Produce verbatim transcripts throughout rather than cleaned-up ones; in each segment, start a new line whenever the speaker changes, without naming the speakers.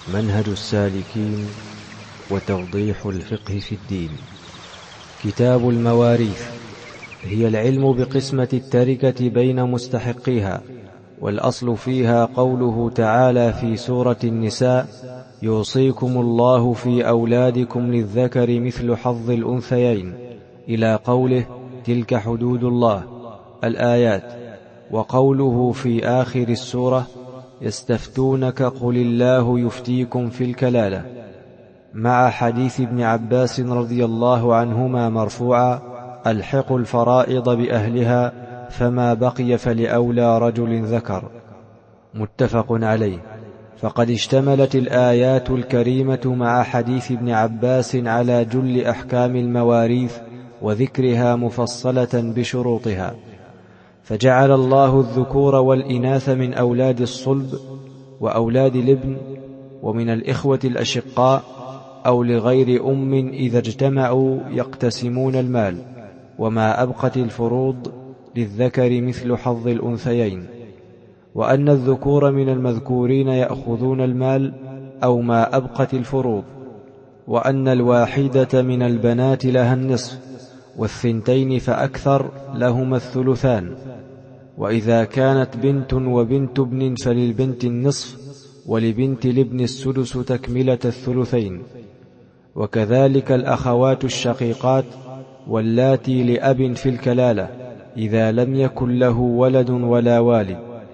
منهج السالكين وتوضيح الفقه في الدين. كتاب المواريث هي العلم بقسمة التركة بين مستحقيها، والأصل فيها قوله تعالى في سورة النساء: يوصيكم الله في أولادكم للذكر مثل حظ الأنثيين، إلى قوله: تلك حدود الله، الآيات. وقوله في آخر السورة: يستفتونك قل الله يفتيكم في الكلالة، مع حديث ابن عباس رضي الله عنهما مرفوعا: ألحقوا الفرائض بأهلها فما بقي فلأولى رجل ذكر، متفق عليه. فقد اشتملت الآيات الكريمة مع حديث ابن عباس على جل أحكام المواريث وذكرها مفصلة بشروطها، فجعل الله الذكور والإناث من أولاد الصلب وأولاد الابن ومن الإخوة الأشقاء أو لغير أم إذا اجتمعوا يقتسمون المال، وما أبقت الفروض للذكر مثل حظ الأنثيين، وأن الذكور من المذكورين يأخذون المال أو ما أبقت الفروض، وأن الواحدة من البنات لها النصف، والثنتين فأكثر لهما الثلثان، وإذا كانت بنت وبنت ابن فللبنت النصف، ولبنت الابن السدس تكملة الثلثين. وكذلك الأخوات الشقيقات واللاتي لأب في الكلالة إذا لم يكن له ولد ولا والد.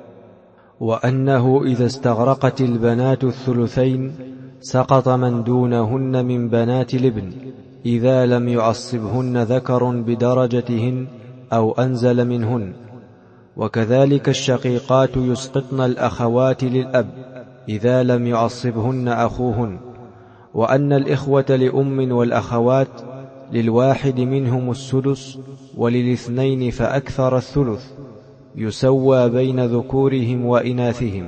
وأنه إذا استغرقت البنات الثلثين سقط من دونهن من بنات الابن إذا لم يعصبهن ذكر بدرجتهن أو أنزل منهن. وكذلك الشقيقات يسقطن الأخوات للأب إذا لم يعصبهن أخوهن. وأن الإخوة لأم والأخوات للواحد منهم السدس، وللاثنين فأكثر الثلث، يسوى بين ذكورهم وإناثهم.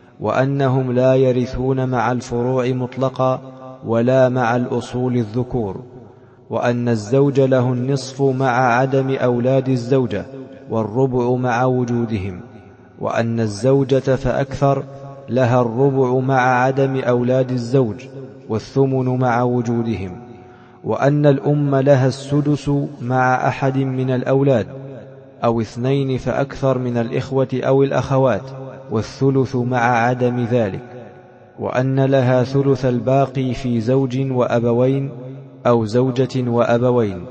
وأنهم لا يرثون مع الفروع مطلقا ولا مع الأصول الذكور. وأن الزوج له النصف مع عدم أولاد الزوجة، والربع مع وجودهم. وأن الزوجة فأكثر لها الربع مع عدم أولاد الزوج، والثمن مع وجودهم. وأن الأم لها السدس مع أحد من الأولاد، أو اثنين فأكثر من الإخوة أو الأخوات، والثلث مع عدم ذلك. وأن لها ثلث الباقي في زوج وأبوين أو زوجة وأبوين.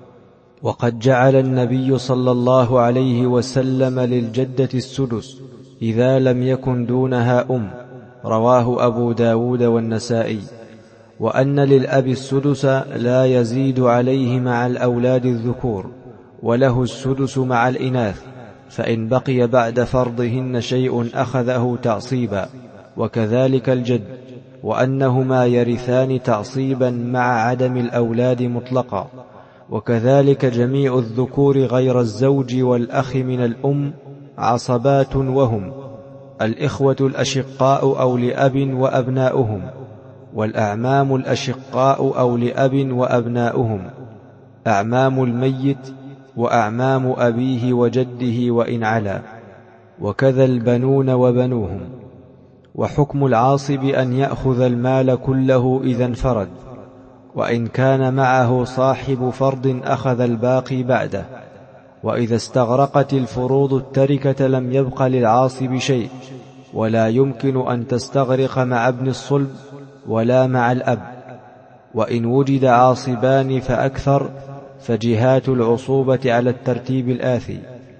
وقد جعل النبي صلى الله عليه وسلم للجدة السدس إذا لم يكن دونها أم، رواه أبو داود والنسائي. وأن للأب السدس لا يزيد عليه مع الأولاد الذكور، وله السدس مع الإناث، فإن بقي بعد فرضهن شيء أخذه تعصيبا. وكذلك الجد، وأنهما يرثان تعصيبا مع عدم الأولاد مطلقا. وكذلك جميع الذكور غير الزوج والأخ من الأم عصبات، وهم الإخوة الأشقاء أو لأب وأبناؤهم، والأعمام الأشقاء أو لأب وأبناؤهم، أعمام الميت وأعمام أبيه وجده وإن علا، وكذا البنون وبنوهم. وحكم العاصب أن يأخذ المال كله إذا انفرد، وإن كان معه صاحب فرض أخذ الباقي بعده. وإذا استغرقت الفروض التركة لم يبق للعاصب شيء، ولا يمكن أن تستغرق مع ابن الصلب ولا مع الأب. وإن وجد عاصبان فأكثر فجهات العصوبة على الترتيب الآتي: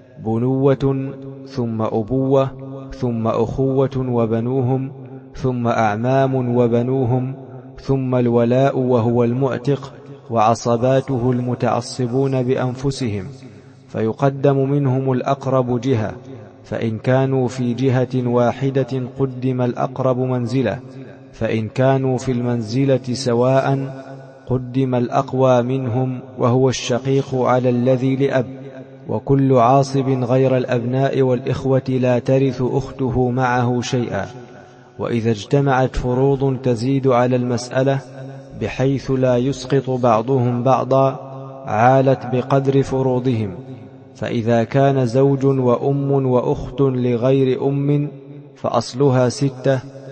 بنوة، ثم أبوة، ثم أخوة وبنوهم، ثم أعمام وبنوهم، ثم الولاء وهو المعتق، وعصباته المتعصبون بأنفسهم، فيقدم منهم الأقرب جهة، فإن كانوا في جهة واحدة قدم الأقرب منزلة، فإن كانوا في المنزلة سواء قدم الأقوى منهم، وهو الشقيق على الذي لأب. وكل عاصب غير الأبناء والإخوة لا ترث أخته معه شيئا. وإذا اجتمعت فروض تزيد على المسألة بحيث لا يسقط بعضهم بعضا عالت بقدر فروضهم. فإذا كان زوج وأم وأخت لغير أم فأصلها ستة،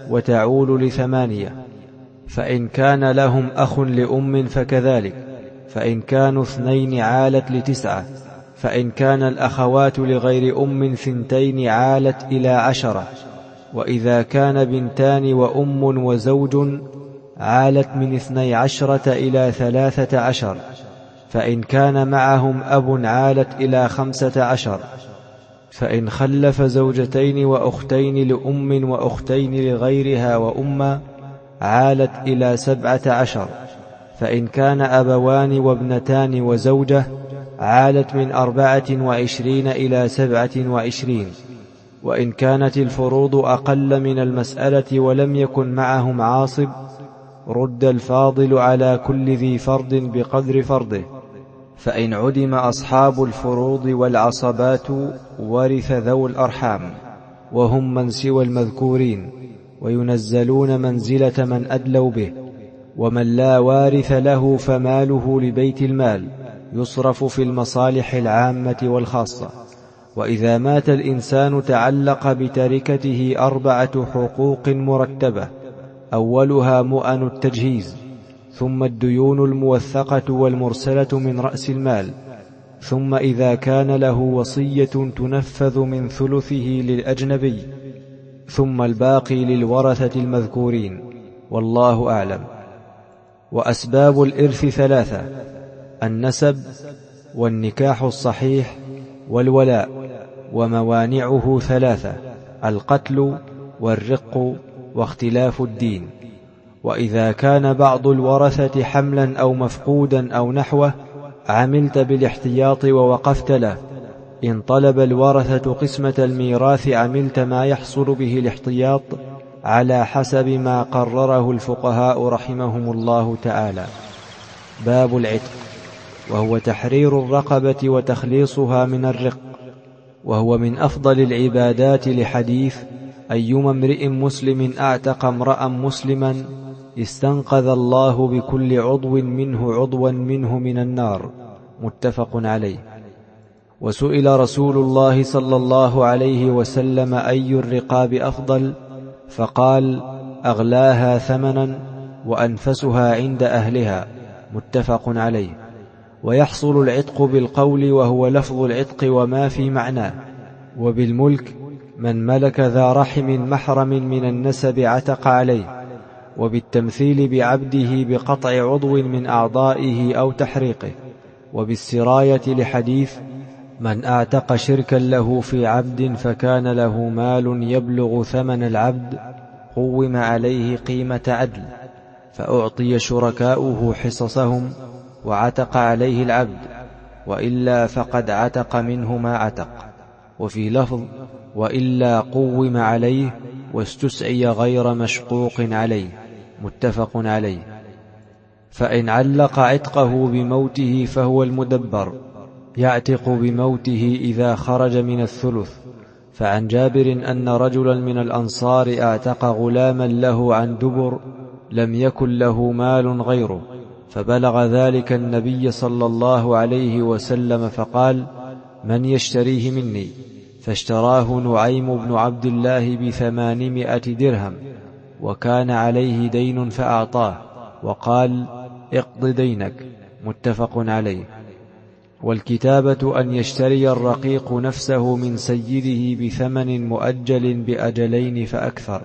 وتعول لثمانية، فإن كان لهم أخ لأم فكذلك، فإن كانوا اثنين عالت لتسعة، فإن كان الأخوات لغير أم ثنتين عالت إلى عشرة، وإذا كان بنتان وأم وزوج عالت من اثني عشرة إلى ثلاثة عشر، فإن كان معهم أب عالت إلى خمسة عشر، فإن خلف زوجتين وأختين لأم وأختين لغيرها وأم عالت إلى سبعة عشر، فإن كان أبوان وابنتان وزوجة عالت من أربعة وعشرين إلى سبعة وعشرين، وإن كانت الفروض أقل من المسألة ولم يكن معهم عاصب رد الفاضل على كل ذي فرض بقدر فرضه، فإن عدم أصحاب الفروض والعصبات ورث ذو الأرحام، وهم من سوى المذكورين، وينزلون منزلة من أدلوا به. ومن لا وارث له فماله لبيت المال يصرف في المصالح العامة والخاصة. وإذا مات الإنسان تعلق بتركته أربعة حقوق مرتبة، أولها مؤن التجهيز، ثم الديون الموثقة والمرسلة من رأس المال، ثم إذا كان له وصية تنفذ من ثلثه للأجنبي، ثم الباقي للورثة المذكورين، والله أعلم. وأسباب الإرث ثلاثة: النسب، والنكاح الصحيح، والولاء. وموانعه ثلاثة: القتل، والرق، واختلاف الدين. وإذا كان بعض الورثة حملا أو مفقودا أو نحوه عملت بالاحتياط ووقفت له. إن طلب الورثة قسمة الميراث عملت ما يحصل به الاحتياط على حسب ما قرره الفقهاء رحمهم الله تعالى. باب العتق، وهو تحرير الرقبة وتخليصها من الرق، وهو من أفضل العبادات لحديث: أيما امرئ مسلم أعتق امرأ مسلما استنقذ الله بكل عضو منه عضوا منه من النار، متفق عليه. وسئل رسول الله صلى الله عليه وسلم: أي الرقاب أفضل؟ فقال: أغلاها ثمنا وأنفسها عند أهلها، متفق عليه. ويحصل العتق بالقول، وهو لفظ العتق وما في معناه. وبالملك، من ملك ذا رحم محرم من النسب عتق عليه. وبالتمثيل بعبده بقطع عضو من أعضائه أو تحريقه. وبالسراية لحديث: من أعتق شركا له في عبد فكان له مال يبلغ ثمن العبد قوم عليه قيمة عدل، فأعطي شركاؤه حصصهم وعتق عليه العبد، وإلا فقد عتق منه ما عتق. وفي لفظ: وإلا قوم عليه واستسعي غير مشقوق عليه، متفق عليه. فإن علق عتقه بموته فهو المدبر، يعتق بموته إذا خرج من الثلث. فعن جابر أن رجلا من الأنصار أعتق غلاما له عن دبر لم يكن له مال غيره، فبلغ ذلك النبي صلى الله عليه وسلم فقال: من يشتريه مني؟ فاشتراه نعيم بن عبد الله بثمانمائة درهم، وكان عليه دين فأعطاه، وقال: اقض دينك، متفق عليه. والكتابة أن يشتري الرقيق نفسه من سيده بثمن مؤجل بأجلين فأكثر.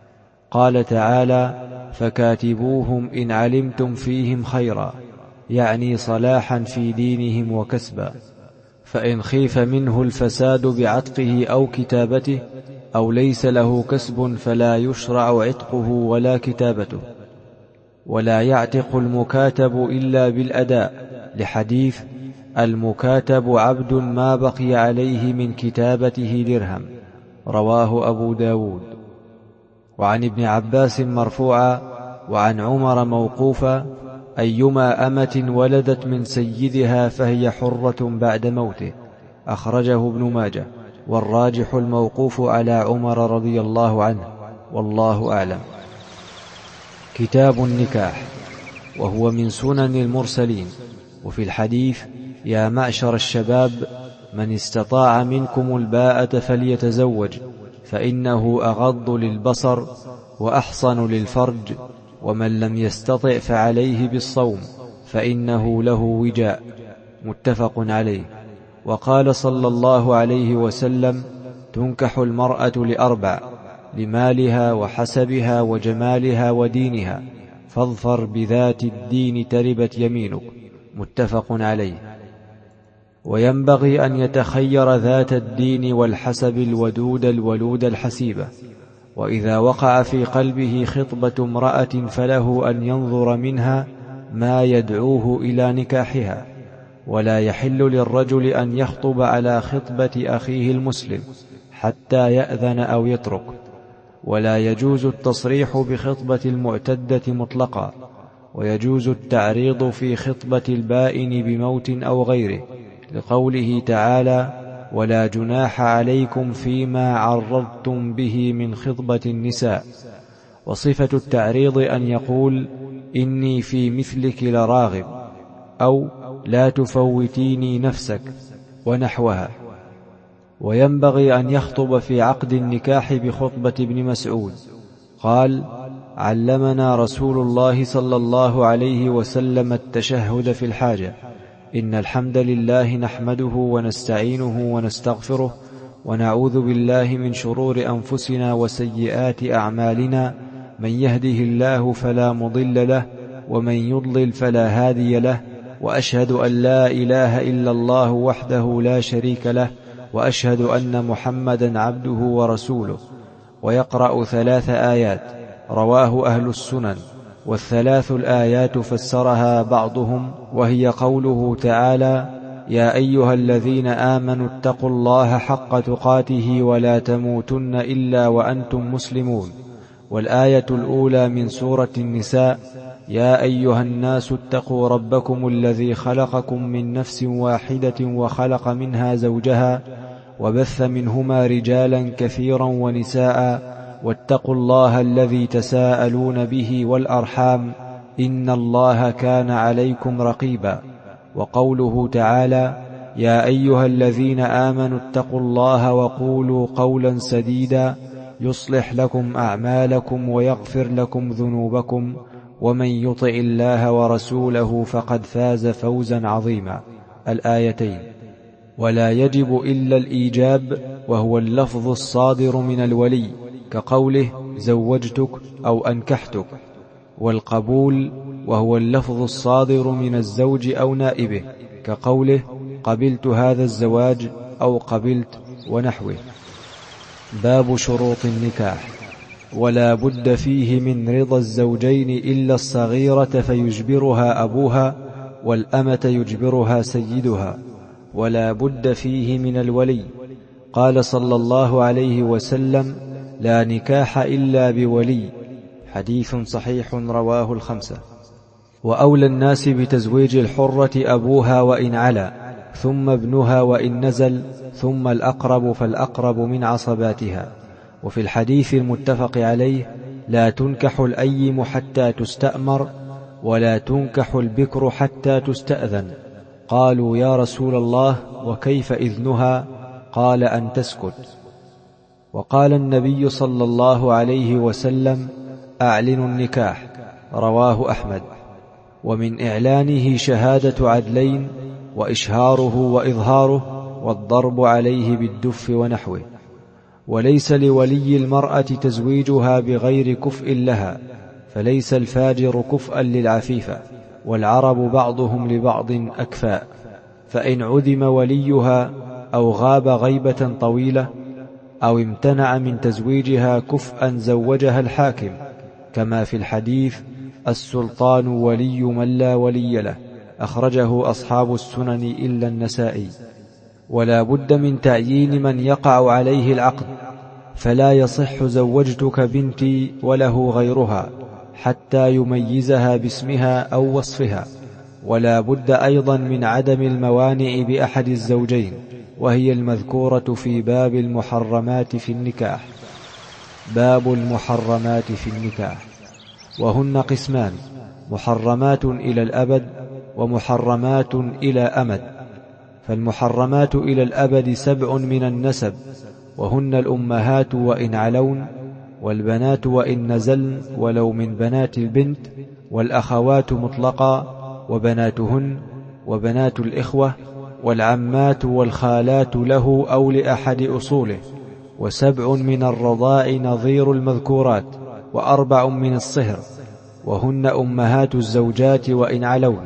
قال تعالى: فكاتبوهم إن علمتم فيهم خيرا، يعني صلاحا في دينهم وكسبا. فإن خيف منه الفساد بعتقه أو كتابته أو ليس له كسب فلا يشرع عتقه ولا كتابته. ولا يعتق المكاتب إلا بالأداء، لحديث: المكاتب عبد ما بقي عليه من كتابته درهم، رواه أبو داود. وعن ابن عباس مرفوعا وعن عمر موقوفا: أيما أمة ولدت من سيدها فهي حرة بعد موته، أخرجه ابن ماجه. والراجح الموقوف على عمر رضي الله عنه، والله أعلم. كتاب النكاح، وهو من سنن المرسلين. وفي الحديث: يا معشر الشباب من استطاع منكم الباءة فليتزوج، فإنه أغض للبصر وأحصن للفرج، ومن لم يستطع فعليه بالصوم فإنه له وجاء. متفق عليه. وقال صلى الله عليه وسلم: تنكح المرأة لأربع: لمالها وحسبها وجمالها ودينها، فاظفر بذات الدين تربت يمينك. متفق عليه. وينبغي أن يتخير ذات الدين والحسب الودود الولود الحسيبة. وإذا وقع في قلبه خطبة امرأة فله أن ينظر منها ما يدعوه إلى نكاحها، ولا يحل للرجل أن يخطب على خطبة أخيه المسلم حتى يأذن أو يترك، ولا يجوز التصريح بخطبة المعتدة مطلقا، ويجوز التعريض في خطبة البائن بموت أو غيره، لقوله تعالى: ولا جناح عليكم فيما عرضتم به من خطبة النساء. وصفة التعريض أن يقول: إني في مثلك لراغب، أو لا تفوتيني نفسك، ونحوها. وينبغي أن يخطب في عقد النكاح بخطبة ابن مسعود قال: علمنا رسول الله صلى الله عليه وسلم التشهد في الحاجة: إن الحمد لله نحمده ونستعينه ونستغفره، ونعوذ بالله من شرور أنفسنا وسيئات أعمالنا، من يهده الله فلا مضل له، ومن يضلل فلا هادي له، وأشهد أن لا إله إلا الله وحده لا شريك له، وأشهد أن محمدا عبده ورسوله. ويقرأ ثلاث آيات رواه أهل السنن، والثلاث الآيات فسرها بعضهم، وهي قوله تعالى: يا أيها الذين آمنوا اتقوا الله حق تقاته ولا تموتن إلا وأنتم مسلمون. والآية الأولى من سورة النساء: يا أيها الناس اتقوا ربكم الذي خلقكم من نفس واحدة وخلق منها زوجها وبث منهما رجالا كثيرا ونساء، واتقوا الله الذي تساءلون به والأرحام، إن الله كان عليكم رقيبا. وقوله تعالى: يا أيها الذين آمنوا اتقوا الله وقولوا قولا سديدا يصلح لكم أعمالكم ويغفر لكم ذنوبكم، ومن يطع الله ورسوله فقد فاز فوزا عظيما. الآيتين. ولا يجب إلا الإيجاب، وهو اللفظ الصادر من الولي، كقوله زوجتك أو أنكحتك. والقبول، وهو اللفظ الصادر من الزوج أو نائبه، كقوله قبلت هذا الزواج أو قبلت، ونحوه. باب شروط النكاح. ولا بد فيه من رضا الزوجين إلا الصغيرة فيجبرها أبوها، والأمة يجبرها سيدها. ولا بد فيه من الولي. قال صلى الله عليه وسلم: لا نكاح إلا بولي. حديث صحيح رواه الخمسة. وأولى الناس بتزويج الحرة أبوها وإن علا، ثم ابنها وإن نزل، ثم الأقرب فالأقرب من عصباتها. وفي الحديث المتفق عليه: لا تنكح الأيم حتى تستأمر، ولا تنكح البكر حتى تستأذن. قالوا: يا رسول الله، وكيف إذنها؟ قال: أن تسكت. وقال النبي صلى الله عليه وسلم: أعلنوا النكاح. رواه أحمد. ومن إعلانه شهادة عدلين، وإشهاره وإظهاره، والضرب عليه بالدف ونحوه. وليس لولي المرأة تزويجها بغير كفء لها، فليس الفاجر كفءا للعفيفة، والعرب بعضهم لبعض أكفاء. فإن عدم وليها أو غاب غيبة طويلة أو امتنع من تزويجها كفءا زوجها الحاكم، كما في الحديث: السلطان ولي من لا ولي له. أخرجه أصحاب السنن إلا النسائي. ولا بد من تعيين من يقع عليه العقد، فلا يصح زوجتك بنتي وله غيرها حتى يميزها باسمها أو وصفها. ولا بد أيضا من عدم الموانع بأحد الزوجين، وهي المذكورة في باب المحرمات في النكاح. باب المحرمات في النكاح. وهن قسمان: محرمات إلى الأبد، ومحرمات إلى أمد. فالمحرمات إلى الأبد سبع من النسب، وهن الأمهات وإن علون، والبنات وإن نزلن ولو من بنات البنت، والأخوات مطلقا، وبناتهن، وبنات الإخوة، والعمات والخالات له أو لأحد أصوله، وسبع من الرضاع نظير المذكورات، وأربع من الصهر، وهن أمهات الزوجات وإن علون،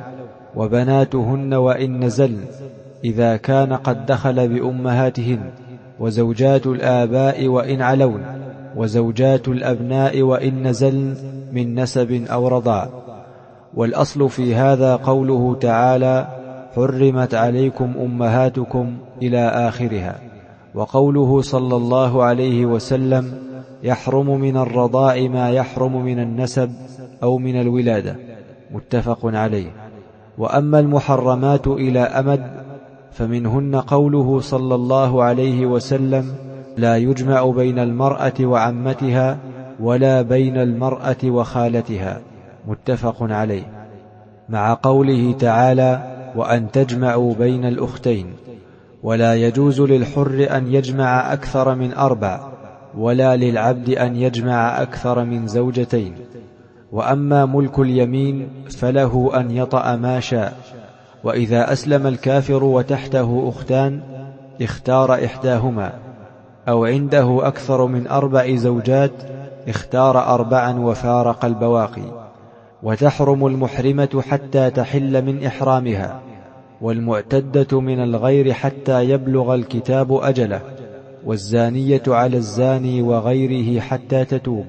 وبناتهن وإن نزلن إذا كان قد دخل بأمهاتهن، وزوجات الآباء وإن علون، وزوجات الأبناء وإن نزلن من نسب أو رضاع. والأصل في هذا قوله تعالى: حرمت عليكم أمهاتكم إلى آخرها، وقوله صلى الله عليه وسلم: يحرم من الرضاع ما يحرم من النسب أو من الولادة، متفق عليه. وأما المحرمات إلى أمد فمنهن قوله صلى الله عليه وسلم: لا يجمع بين المرأة وعمتها ولا بين المرأة وخالتها، متفق عليه، مع قوله تعالى: وأن تجمعوا بين الأختين. ولا يجوز للحر أن يجمع أكثر من أربع، ولا للعبد أن يجمع أكثر من زوجتين. وأما ملك اليمين فله أن يطأ ما شاء، وإذا أسلم الكافر وتحته أختان اختار إحداهما، أو عنده أكثر من أربع زوجات اختار أربعا وفارق البواقي. وتحرم المحرمة حتى تحل من إحرامها، والمعتدة من الغير حتى يبلغ الكتاب أجله، والزانية على الزاني وغيره حتى تتوب.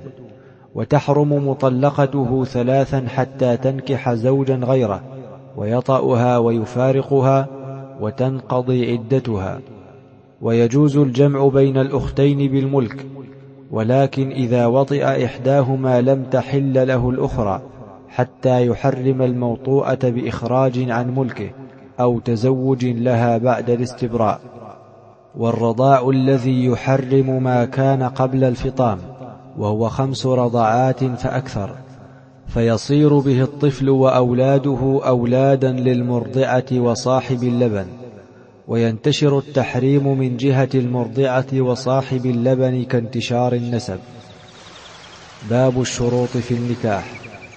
وتحرم مطلقته ثلاثا حتى تنكح زوجا غيره ويطأها ويفارقها وتنقضي عدتها. ويجوز الجمع بين الأختين بالملك، ولكن إذا وطئ إحداهما لم تحل له الأخرى حتى يحرم الموطوءة بإخراج عن ملكه أو تزوج لها بعد الاستبراء. والرضاع الذي يحرم ما كان قبل الفطام، وهو خمس رضعات فأكثر، فيصير به الطفل وأولاده أولادا للمرضعة وصاحب اللبن. وينتشر التحريم من جهة المرضعة وصاحب اللبن كانتشار النسب. باب الشروط في النكاح،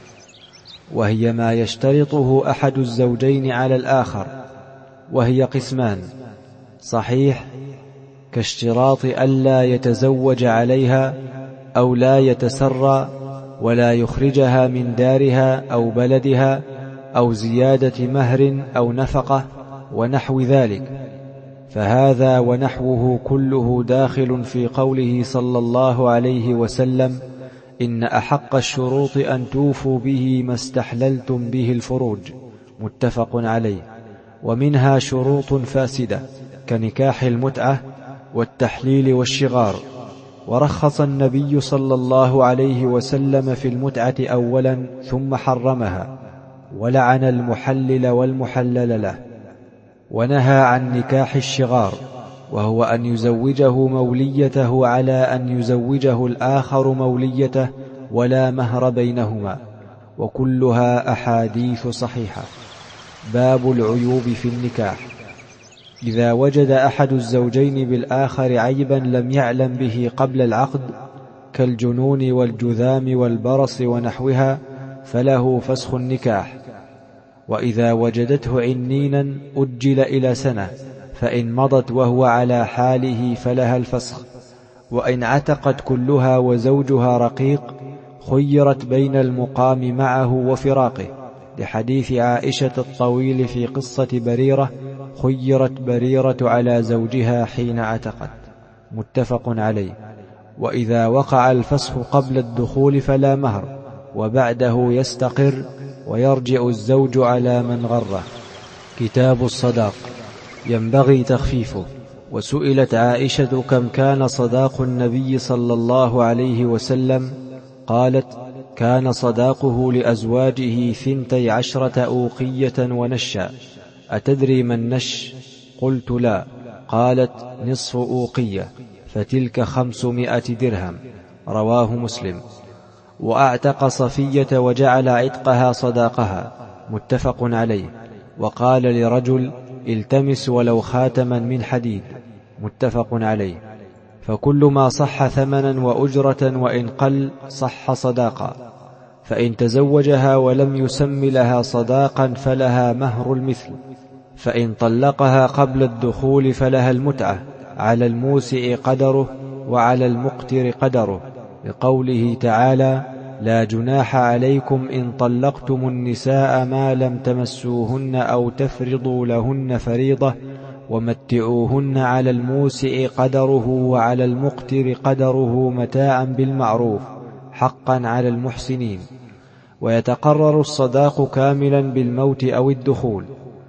وهي ما يشترطه أحد الزوجين على الآخر، وهي قسمان: صحيح كاشتراط ألا يتزوج عليها أو لا يتسرى ولا يخرجها من دارها أو بلدها أو زيادة مهر أو نفقة ونحو ذلك، فهذا ونحوه كله داخل في قوله صلى الله عليه وسلم: إن أحق الشروط أن توفوا به ما استحللتم به الفروج، متفق عليه. ومنها شروط فاسدة كنكاح المتعة والتحليل والشغار. ورخص النبي صلى الله عليه وسلم في المتعة أولا ثم حرمها، ولعن المحلل والمحلل له. ونهى عن نكاح الشغار، وهو أن يزوجه موليته على أن يزوجه الآخر موليته ولا مهر بينهما، وكلها أحاديث صحيحة. باب العيوب في النكاح، إذا وجد أحد الزوجين بالآخر عيبا لم يعلم به قبل العقد كالجنون والجذام والبرص ونحوها فله فسخ النكاح. وإذا وجدته عنينا أجل إلى سنة، فإن مضت وهو على حاله فلها الفسخ. وإن عتقت كلها وزوجها رقيق خيرت بين المقام معه وفراقه، لحديث عائشة الطويل في قصة بريرة: خيرت بريرة على زوجها حين عتقت، متفق عليه. وإذا وقع الفسخ قبل الدخول فلا مهر، وبعده يستقر ويرجع الزوج على من غره. كتاب الصداق ينبغي تخفيفه. وسئلت عائشة كم كان صداق النبي صلى الله عليه وسلم؟ قالت: كان صداقه لأزواجه ثنتي عشرة أوقية ونشا. أتدري ما النش؟ قلت: لا. قالت: نصف أوقية، فتلك خمسمائة درهم. رواه مسلم. وأعتق صفية وجعل عتقها صداقها، متفق عليه. وقال لرجل: التمس ولو خاتما من حديد، متفق عليه. فكل ما صح ثمنا وأجرة وإن قل صح صداقا، فإن تزوجها ولم يسم لها صداقا فلها مهر المثل، فإن طلقها قبل الدخول فلها المتعة، على الموسع قدره وعلى المقتر قدره، لقوله تعالى: لا جناح عليكم إن طلقتم النساء ما لم تمسوهن أو تفرضوا لهن فريضة ومتعوهن على الموسع قدره وعلى المقتر قدره متاعا بالمعروف حقا على المحسنين. ويتقرر الصداق كاملا بالموت أو الدخول،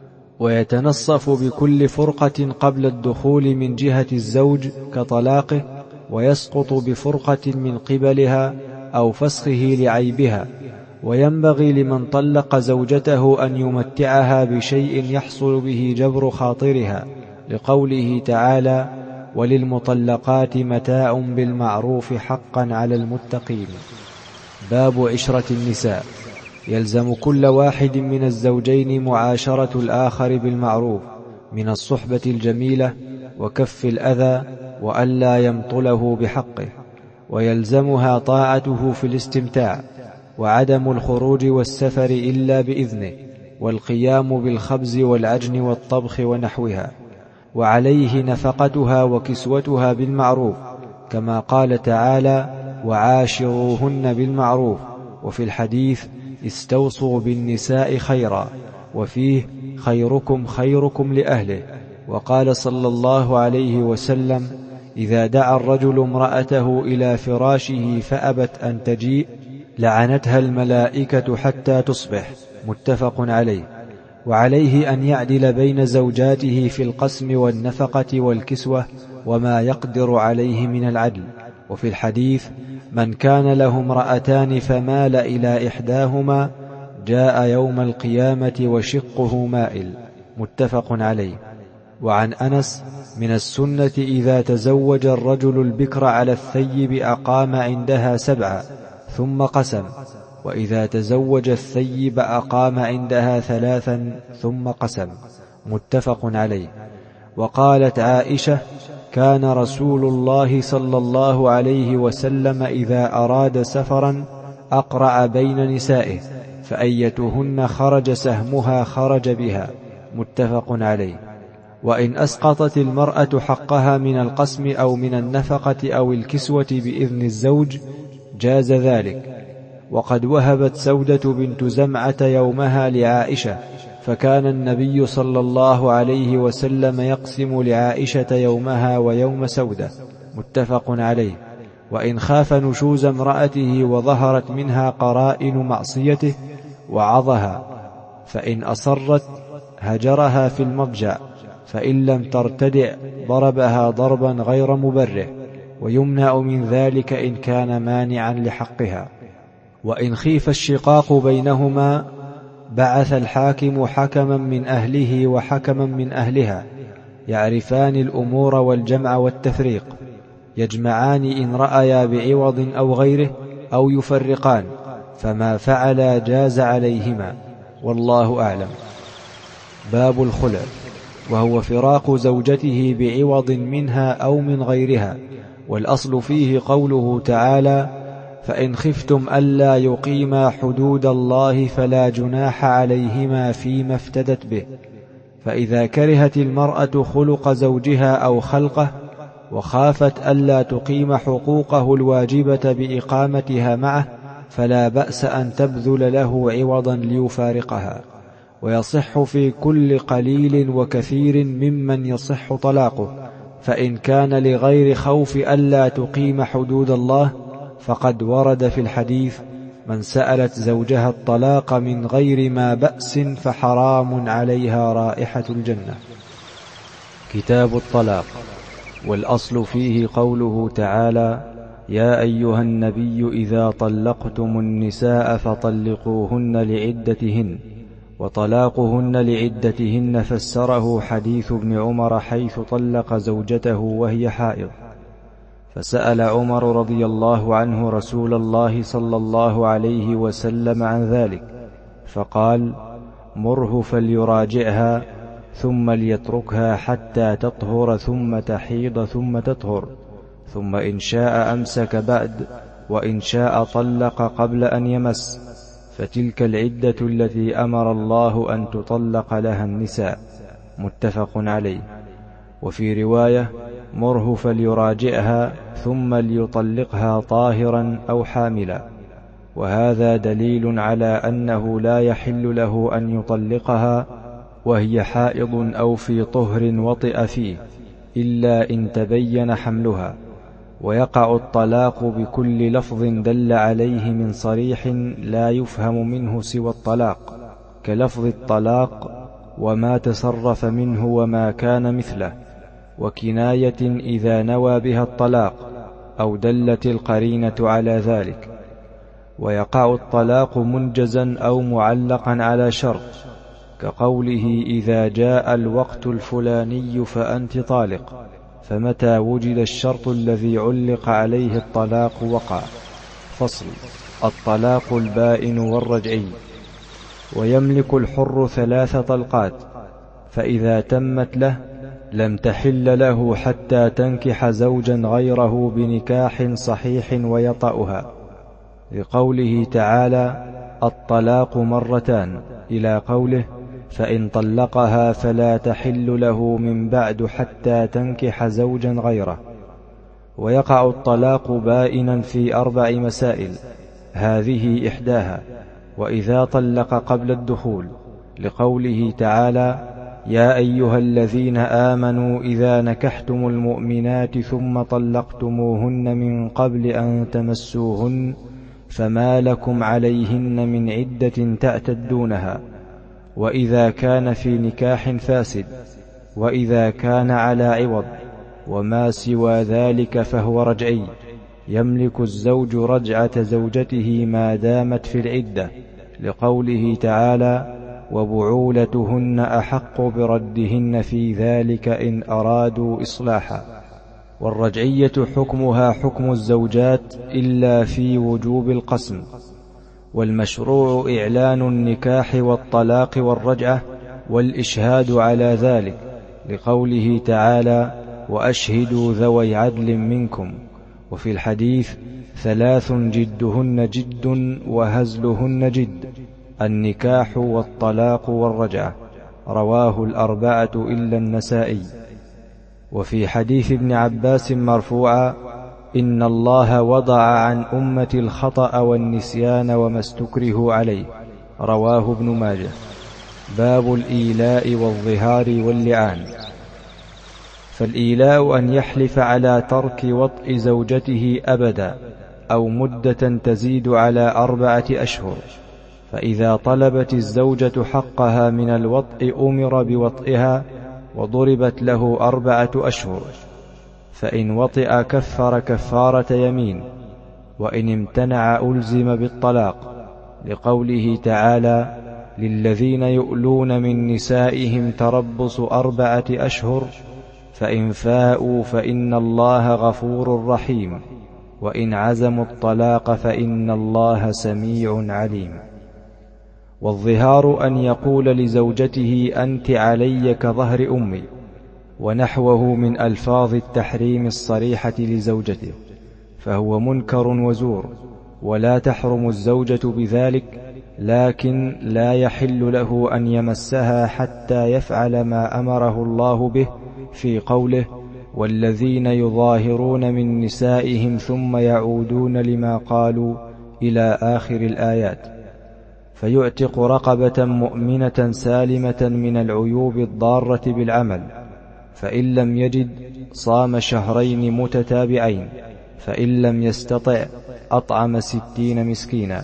ويتنصف بكل فرقة قبل الدخول من جهة الزوج كطلاقه، ويسقط بفرقة من قبلها أو فسخه لعيبها. وينبغي لمن طلق زوجته أن يمتعها بشيء يحصل به جبر خاطرها، لقوله تعالى: وللمطلقات متاع بالمعروف حقا على المتقين. باب عشرة النساء. يلزم كل واحد من الزوجين معاشرة الآخر بالمعروف، من الصحبة الجميلة وكف الأذى وألا يمطله بحقه، ويلزمها طاعته في الاستمتاع، وعدم الخروج والسفر إلا بإذنه، والقيام بالخبز والعجن والطبخ ونحوها، وعليه نفقتها وكسوتها بالمعروف، كما قال تعالى: وعاشروهن بالمعروف. وفي الحديث: استوصوا بالنساء خيرا، وفيه: خيركم خيركم لأهله. وقال صلى الله عليه وسلم: إذا دعا الرجل امرأته إلى فراشه فأبت أن تجيء لعنتها الملائكة حتى تصبح. متفق عليه. وعليه أن يعدل بين زوجاته في القسم والنفقة والكسوة وما يقدر عليه من العدل. وفي الحديث: من كان له امرأتان فمال إلى إحداهما جاء يوم القيامة وشقه مائل. متفق عليه. وعن أنس: من السنة إذا تزوج الرجل البكر على الثيب أقام عندها سبعة ثم قسم، وإذا تزوج الثيب أقام عندها ثلاثا ثم قسم. متفق عليه. وقالت عائشة: كان رسول الله صلى الله عليه وسلم إذا أراد سفرا أقرع بين نسائه، فأيتهن خرج سهمها خرج بها. متفق عليه. وإن أسقطت المرأة حقها من القسم أو من النفقة أو الكسوة بإذن الزوج جاز ذلك. وقد وهبت سودة بنت زمعة يومها لعائشة، فكان النبي صلى الله عليه وسلم يقسم لعائشة يومها ويوم سودة. متفق عليه. وإن خاف نشوز امرأته وظهرت منها قرائن معصيته وعظها، فإن أصرت هجرها في المضجع، فإن لم ترتدع ضربها ضربا غير مبرح، ويمنع من ذلك إن كان مانعا لحقها. وإن خيف الشقاق بينهما بعث الحاكم حكما من أهله وحكما من أهلها، يعرفان الأمور والجمع والتفريق، يجمعان إن رأيا بعوض أو غيره، أو يفرقان، فما فعلا جاز عليهما، والله أعلم. باب الخلع، وهو فراق زوجته بعوض منها أو من غيرها، والأصل فيه قوله تعالى: فإن خفتم ألا يقيما حدود الله فلا جناح عليهما فيما افتدت به. فإذا كرهت المرأة خلق زوجها أو خلقه وخافت ألا تقيم حقوقه الواجبة بإقامتها معه، فلا بأس أن تبذل له عوضا ليفارقها. ويصح في كل قليل وكثير ممن يصح طلاقه، فإن كان لغير خوف ألا تقيم حدود الله فقد ورد في الحديث: من سألت زوجها الطلاق من غير ما بأس فحرام عليها رائحة الجنة. كتاب الطلاق، والأصل فيه قوله تعالى: يا أيها النبي إذا طلقتم النساء فطلقوهن لعدتهن. وطلاقهن لعدتهن فسره حديث ابن عمر حيث طلق زوجته وهي حائض، فسأل عمر رضي الله عنه رسول الله صلى الله عليه وسلم عن ذلك، فقال: مره فليراجعها ثم ليتركها حتى تطهر ثم تحيض ثم تطهر، ثم إن شاء أمسك بعد، وإن شاء طلق قبل أن يمس، فتلك العدة التي أمر الله أن تطلق لها النساء. متفق عليه. وفي رواية: مره فليراجعها ثم ليطلقها طاهرا أو حاملا. وهذا دليل على أنه لا يحل له أن يطلقها وهي حائض أو في طهر وطئ فيه، إلا إن تبين حملها. ويقع الطلاق بكل لفظ دل عليه من صريح لا يفهم منه سوى الطلاق، كلفظ الطلاق وما تصرف منه وما كان مثله، وكناية إذا نوى بها الطلاق أو دلت القرينة على ذلك. ويقع الطلاق منجزا أو معلقا على شرط، كقوله: إذا جاء الوقت الفلاني فأنت طالق، فمتى وجد الشرط الذي علق عليه الطلاق وقع. فصل: الطلاق البائن والرجعي. ويملك الحر ثلاث طلقات، فإذا تمت له لم تحل له حتى تنكح زوجا غيره بنكاح صحيح ويطأها، لقوله تعالى: الطلاق مرتان، إلى قوله: فإن طلقها فلا تحل له من بعد حتى تنكح زوجا غيره. ويقع الطلاق بائنا في أربع مسائل، هذه إحداها: وإذا طلق قبل الدخول، لقوله تعالى: يا أيها الذين آمنوا إذا نكحتم المؤمنات ثم طلقتموهن من قبل أن تمسوهن فما لكم عليهن من عدة تعتدونها. وإذا كان في نكاح فاسد، وإذا كان على عوض، وما سوى ذلك فهو رجعي. يملك الزوج رجعة زوجته ما دامت في العدة، لقوله تعالى: وبعولتهن أحق بردهن في ذلك إن أرادوا إصلاحا. والرجعية حكمها حكم الزوجات إلا في وجوب القسم. والمشروع إعلان النكاح والطلاق والرجعة والإشهاد على ذلك، لقوله تعالى: وأشهدوا ذوي عدل منكم. وفي الحديث: ثلاث جدهن جد وهزلهن جد: النكاح والطلاق والرجعة. رواه الأربعة إلا النسائي. وفي حديث ابن عباس مرفوعا: إن الله وضع عن أمة الخطأ والنسيان وما استكرهوا عليه. رواه ابن ماجه. باب الإيلاء والظهار واللعان. فالإيلاء أن يحلف على ترك وطء زوجته أبدا أو مدة تزيد على أربعة أشهر، فإذا طلبت الزوجة حقها من الوطء أمر بوطئها وضربت له أربعة أشهر، فإن وطئ كفر كفارة يمين، وإن امتنع ألزم بالطلاق، لقوله تعالى: للذين يؤلون من نسائهم تربص أربعة أشهر فإن فاءوا فإن الله غفور رحيم، وإن عزموا الطلاق فإن الله سميع عليم. والظهار أن يقول لزوجته: أنت علي كظهر أمي، ونحوه من ألفاظ التحريم الصريحة لزوجته، فهو منكر وزور، ولا تحرم الزوجة بذلك، لكن لا يحل له أن يمسها حتى يفعل ما أمره الله به في قوله: والذين يظاهرون من نسائهم ثم يعودون لما قالوا إلى آخر الآيات، فيعتق رقبة مؤمنة سالمة من العيوب الضارة بالعمل، فإن لم يجد صام شهرين متتابعين، فإن لم يستطع أطعم ستين مسكينا.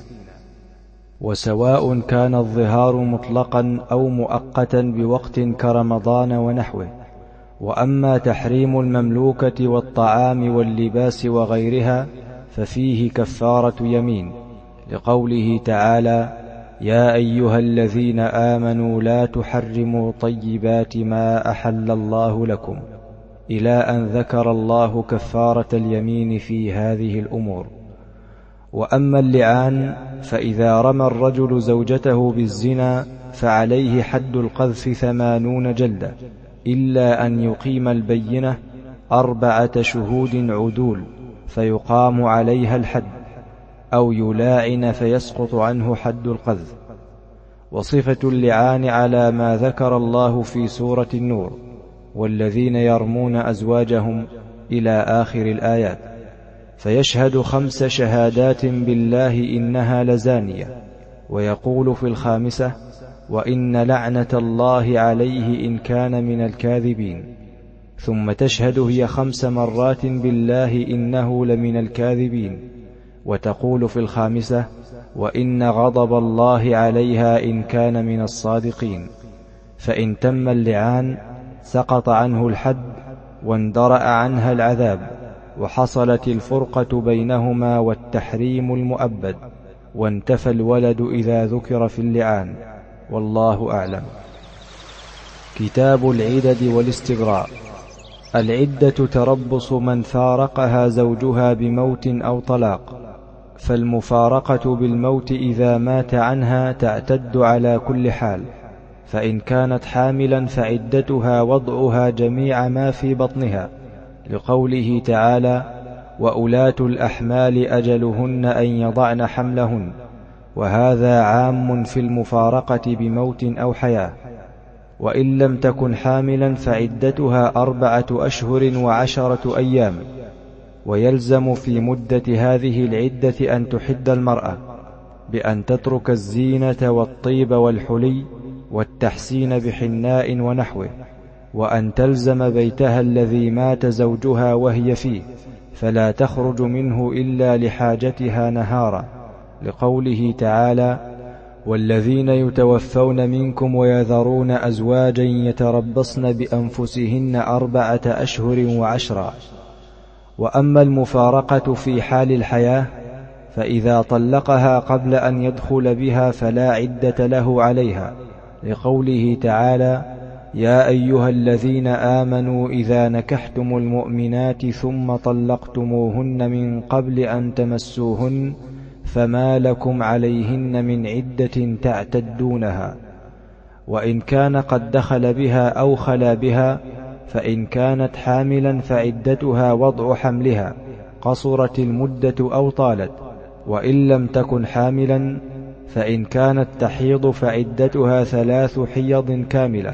وسواء كان الظهار مطلقا أو مؤقتا بوقت كرمضان ونحوه. وأما تحريم المملوكة والطعام واللباس وغيرها ففيه كفارة يمين، لقوله تعالى: يا أيها الذين آمنوا لا تحرموا طيبات ما أحل الله لكم، إلى أن ذكر الله كفارة اليمين في هذه الأمور. وأما اللعان فإذا رمى الرجل زوجته بالزنا فعليه حد القذف ثمانون جلدة، إلا أن يقيم البينة أربعة شهود عدول فيقام عليها الحد، أو يلاعن فيسقط عنه حد القذف. وصفة اللعان على ما ذكر الله في سورة النور: والذين يرمون أزواجهم إلى آخر الآيات. فيشهد خمس شهادات بالله إنها لزانية، ويقول في الخامسة: وإن لعنة الله عليه إن كان من الكاذبين. ثم تشهد هي خمس مرات بالله إنه لمن الكاذبين، وتقول في الخامسة: وإن غضب الله عليها إن كان من الصادقين. فإن تم اللعان سقط عنه الحد واندرأ عنها العذاب، وحصلت الفرقة بينهما والتحريم المؤبد، وانتفى الولد إذا ذكر في اللعان. والله أعلم. كتاب العدد والاستبراء. العدة تربص من فارقها زوجها بموت أو طلاق، فالمفارقة بالموت إذا مات عنها تعتد على كل حال. فإن كانت حاملا فعدتها وضعها جميع ما في بطنها، لقوله تعالى: وأولاة الأحمال أجلهن أن يضعن حملهن. وهذا عام في المفارقة بموت أو حياة. وإن لم تكن حاملا فعدتها أربعة أشهر وعشرة أيام. ويلزم في مدة هذه العدة أن تحد المرأة بأن تترك الزينة والطيب والحلي والتحسين بحناء ونحوه، وأن تلزم بيتها الذي مات زوجها وهي فيه، فلا تخرج منه إلا لحاجتها نهارا، لقوله تعالى: والذين يتوفون منكم ويذرون أزواجا يتربصن بأنفسهن أربعة أشهر وعشرا. وأما المفارقة في حال الحياة فإذا طلقها قبل أن يدخل بها فلا عدة له عليها، لقوله تعالى: يا أيها الذين آمنوا إذا نكحتم المؤمنات ثم طلقتموهن من قبل أن تمسوهن فما لكم عليهن من عدة تعتدونها. وإن كان قد دخل بها أو خلا بها، فإن كانت حاملا فعدتها وضع حملها قصرت المدة أو طالت. وإن لم تكن حاملا فإن كانت تحيض فعدتها ثلاث حيض كاملة،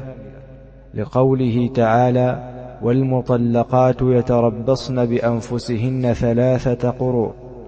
لقوله تعالى: والمطلقات يتربصن بأنفسهن ثلاثة قروء.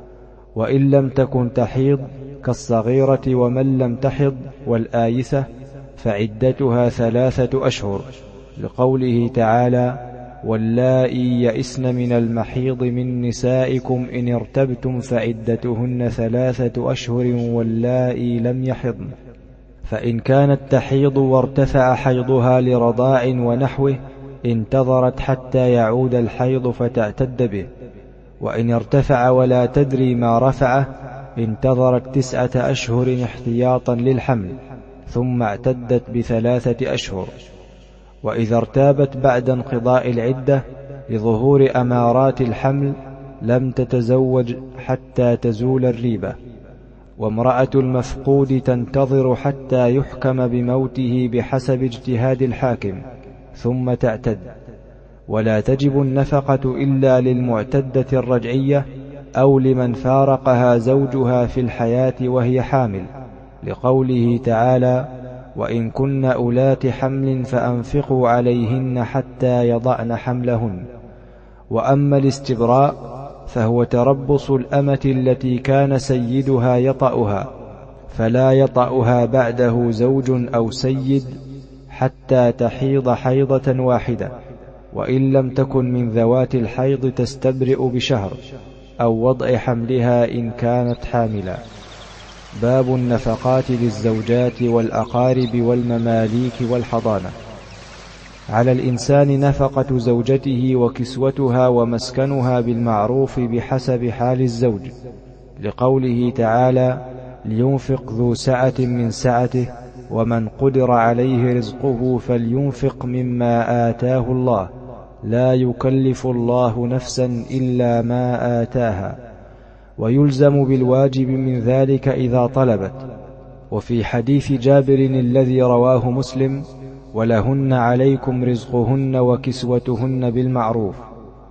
وإن لم تكن تحيض كالصغيرة ومن لم تحض والآيسة فعدتها ثلاثة أشهر، لقوله تعالى: واللائي يئسن من المحيض من نسائكم إن ارتبتم فعدتهن ثلاثة أشهر واللائي لم يحضن. فإن كانت تحيض وارتفع حيضها لرضاع ونحوه انتظرت حتى يعود الحيض فتعتد به. وإن ارتفع ولا تدري ما رفعه انتظرت تسعة أشهر احتياطا للحمل، ثم اعتدت بثلاثة أشهر. وإذا ارتابت بعد انقضاء العدة لظهور أمارات الحمل لم تتزوج حتى تزول الريبة. وامرأة المفقود تنتظر حتى يحكم بموته بحسب اجتهاد الحاكم ثم تعتد. ولا تجب النفقة إلا للمعتدة الرجعية أو لمن فارقها زوجها في الحياة وهي حامل، لقوله تعالى: وإن كن أولات حمل فأنفقوا عليهن حتى يضعن حملهن. وأما الاستبراء فهو تربص الأمة التي كان سيدها يطأها، فلا يطأها بعده زوج أو سيد حتى تحيض حيضة واحدة، وإن لم تكن من ذوات الحيض تستبرئ بشهر أو وضع حملها إن كانت حاملا. باب النفقات للزوجات والأقارب والمماليك والحضانة. على الإنسان نفقة زوجته وكسوتها ومسكنها بالمعروف بحسب حال الزوج، لقوله تعالى: لينفق ذو سعة من سعته ومن قدر عليه رزقه فلينفق مما آتاه الله لا يكلف الله نفسا إلا ما آتاها. ويلزم بالواجب من ذلك إذا طلبت. وفي حديث جابر الذي رواه مسلم: ولهن عليكم رزقهن وكسوتهن بالمعروف.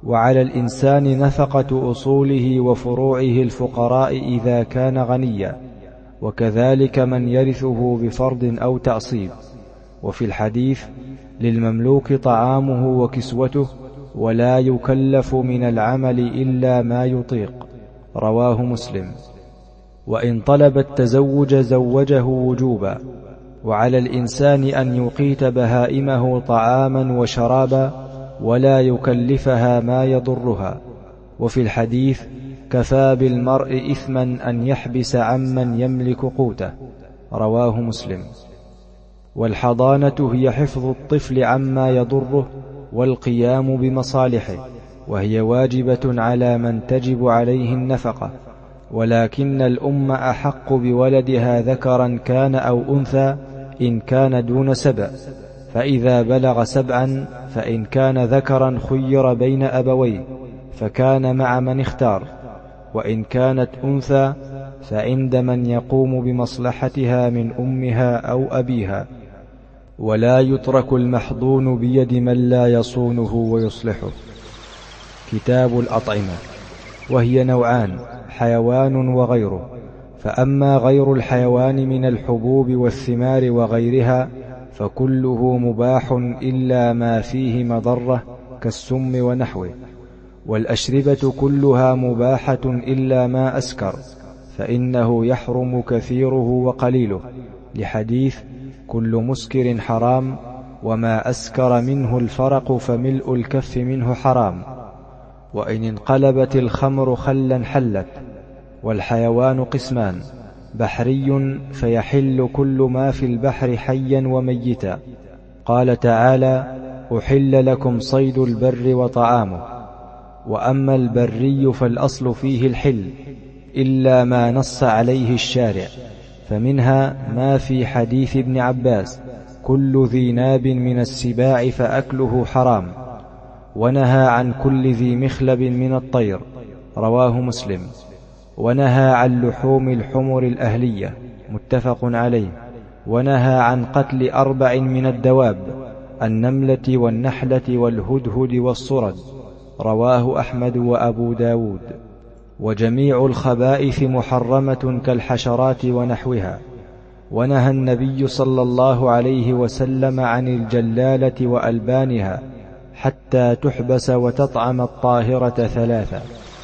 وعلى الإنسان نفقة أصوله وفروعه الفقراء إذا كان غنيا، وكذلك من يرثه بفرض أو تعصيب. وفي الحديث: للمملوك طعامه وكسوته ولا يكلف من العمل إلا ما يطيق. رواه مسلم. وإن طلب التزوج زوجه وجوبا، وعلى الإنسان أن يقيت بهائمه طعاما وشرابا ولا يكلفها ما يضرها. وفي الحديث: كفى بالمرء إثما أن يحبس عمن يملك قوته. رواه مسلم. والحضانة هي حفظ الطفل عما يضره والقيام بمصالحه، وهي واجبة على من تجب عليه النفقة، ولكن الأم أحق بولدها ذكرا كان أو أنثى إن كان دون سبع، فإذا بلغ سبعا فإن كان ذكرا خير بين أبويه فكان مع من اختار، وإن كانت أنثى فعند من يقوم بمصلحتها من أمها أو أبيها. ولا يترك المحضون بيد من لا يصونه ويصلحه. كتاب الأطعمة، وهي نوعان: حيوان وغيره. فأما غير الحيوان من الحبوب والثمار وغيرها فكله مباح إلا ما فيه مضرة كالسم ونحوه. والأشربة كلها مباحة إلا ما أسكر، فإنه يحرم كثيره وقليله، لحديث: كل مسكر حرام، وما أسكر منه الفرق فملء الكف منه حرام. وإن انقلبت الخمر خلا حلت. والحيوان قسمان: بحري فيحل كل ما في البحر حيا وميتا. قال تعالى: أحل لكم صيد البر وطعامه. وأما البري فالأصل فيه الحل إلا ما نص عليه الشارع، فمنها ما في حديث ابن عباس: كل ذي ناب من السباع فأكله حرام. ونهى عن كل ذي مخلب من الطير. رواه مسلم. ونهى عن لحوم الحمر الأهلية. متفق عليه. ونهى عن قتل أربع من الدواب: النملة والنحلة والهدهد والصرد. رواه أحمد وأبو داود. وجميع الخبائث محرمة كالحشرات ونحوها. ونهى النبي صلى الله عليه وسلم عن الجلالة وألبانها حتى تحبس وتطعم الطاهرة ثلاثة.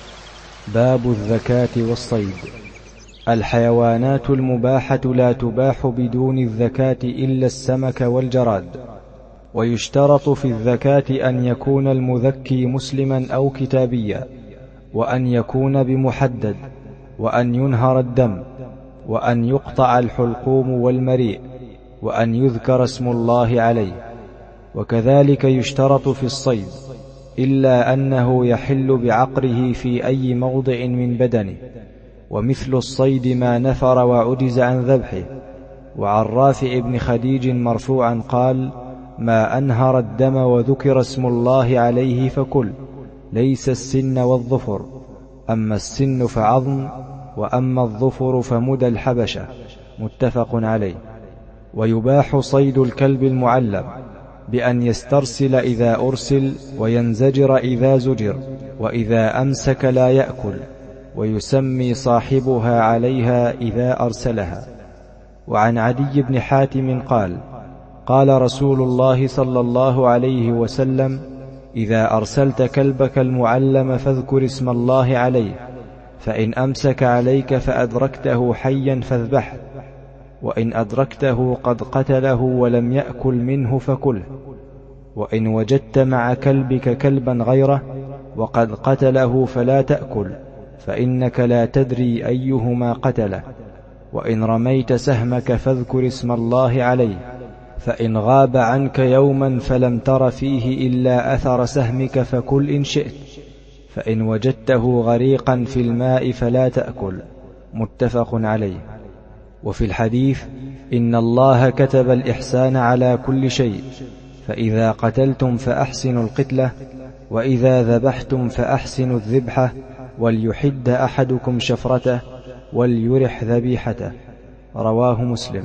باب الذكاة والصيد. الحيوانات المباحة لا تباح بدون الذكاة إلا السمك والجراد. ويشترط في الذكاة أن يكون المذكي مسلما أو كتابيا، وأن يكون بمحدد، وأن ينهر الدم، وأن يقطع الحلقوم والمريء، وأن يذكر اسم الله عليه. وكذلك يشترط في الصيد، إلا أنه يحل بعقره في أي موضع من بدنه. ومثل الصيد ما نفر وعجز عن ذبحه. وعن رافع بن خديج مرفوعا قال: ما أنهر الدم وذكر اسم الله عليه فكل، ليس السن والظفر، أما السن فعظم، وأما الظفر فمدى الحبشة. متفق عليه. ويباح صيد الكلب المعلم بأن يسترسل إذا أرسل، وينزجر إذا زجر، وإذا أمسك لا يأكل، ويسمي صاحبها عليها إذا أرسلها. وعن عدي بن حاتم قال: قال رسول الله صلى الله عليه وسلم: إذا أرسلت كلبك المعلم فاذكر اسم الله عليه، فإن أمسك عليك فأدركته حيا فاذبحه، وإن أدركته قد قتله ولم يأكل منه فكله. وإن وجدت مع كلبك كلبا غيره وقد قتله فلا تأكل، فإنك لا تدري أيهما قتله. وإن رميت سهمك فاذكر اسم الله عليه، فإن غاب عنك يوما فلم تر فيه إلا أثر سهمك فكل إن شئت، فإن وجدته غريقا في الماء فلا تأكل. متفق عليه. وفي الحديث: إن الله كتب الإحسان على كل شيء، فإذا قتلتم فأحسنوا القتلة، وإذا ذبحتم فأحسنوا الذبحة، وليحد أحدكم شفرته، وليرح ذبيحته. رواه مسلم.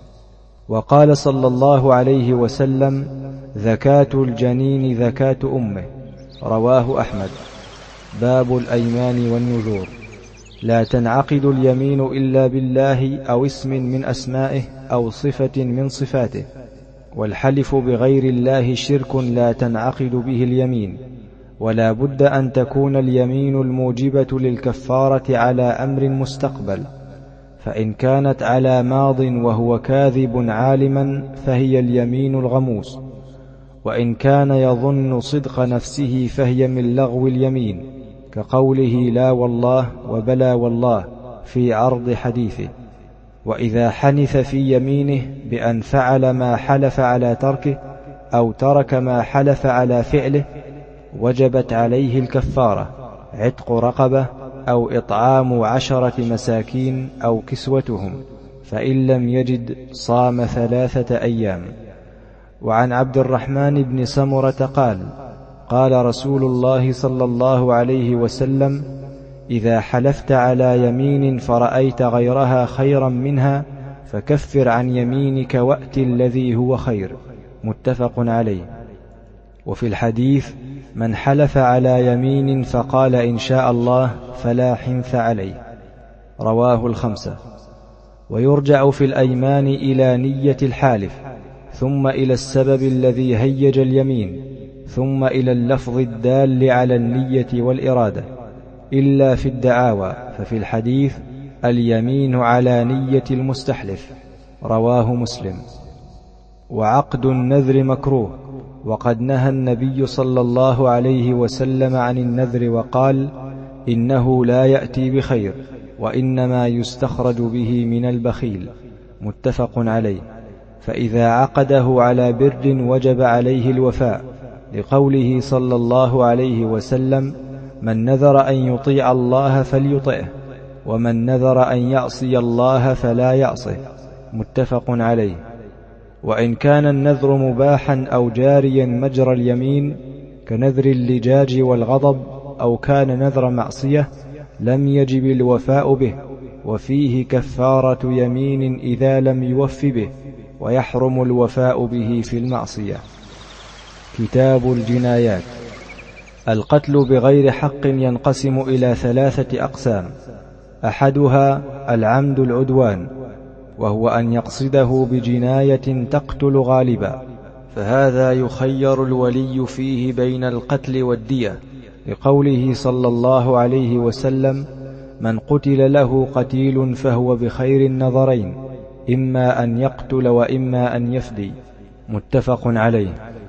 وقال صلى الله عليه وسلم: ذكاة الجنين ذكاة أمه. رواه أحمد. باب الأيمان والنذور. لا تنعقد اليمين إلا بالله أو اسم من أسمائه أو صفة من صفاته، والحلف بغير الله شرك لا تنعقد به اليمين، ولا بد أن تكون اليمين الموجبة للكفارة على أمر مستقبل، فإن كانت على ماض وهو كاذب عالما فهي اليمين الغموس، وإن كان يظن صدق نفسه فهي من لغو اليمين، كقوله لا والله وبلا والله في عرض حديثه. وإذا حنث في يمينه بأن فعل ما حلف على تركه أو ترك ما حلف على فعله وجبت عليه الكفارة، عتق رقبة أو إطعام عشرة مساكين أو كسوتهم، فإن لم يجد صام ثلاثة أيام. وعن عبد الرحمن بن سمرة قال قال رسول الله صلى الله عليه وسلم: إذا حلفت على يمين فرأيت غيرها خيرا منها فكفر عن يمينك وأت الذي هو خير. متفق عليه. وفي الحديث: من حلف على يمين فقال إن شاء الله فلا حنث عليه. رواه الخمسة. ويرجع في الأيمان إلى نية الحالف، ثم إلى السبب الذي هيج اليمين، ثم إلى اللفظ الدال على النية والإرادة، إلا في الدعاوى، ففي الحديث: اليمين على نية المستحلف. رواه مسلم. وعقد النذر مكروه، وقد نهى النبي صلى الله عليه وسلم عن النذر وقال: إنه لا يأتي بخير، وإنما يستخرج به من البخيل. متفق عليه. فإذا عقده على بر وجب عليه الوفاء، لقوله صلى الله عليه وسلم: من نذر أن يطيع الله فليطعه، ومن نذر أن يعصي الله فلا يعصه. متفق عليه. وإن كان النذر مباحا أو جاريا مجرى اليمين كنذر اللجاج والغضب، أو كان نذر معصية، لم يجب الوفاء به، وفيه كفارة يمين إذا لم يوف به، ويحرم الوفاء به في المعصية. كتاب الجنايات. القتل بغير حق ينقسم إلى ثلاثة أقسام: أحدها العمد العدوان، وهو أن يقصده بجناية تقتل غالبا، فهذا يخير الولي فيه بين القتل والدية، لقوله صلى الله عليه وسلم: من قتل له قتيل فهو بخير النظرين، إما أن يقتل وإما أن يفدي. متفق عليه.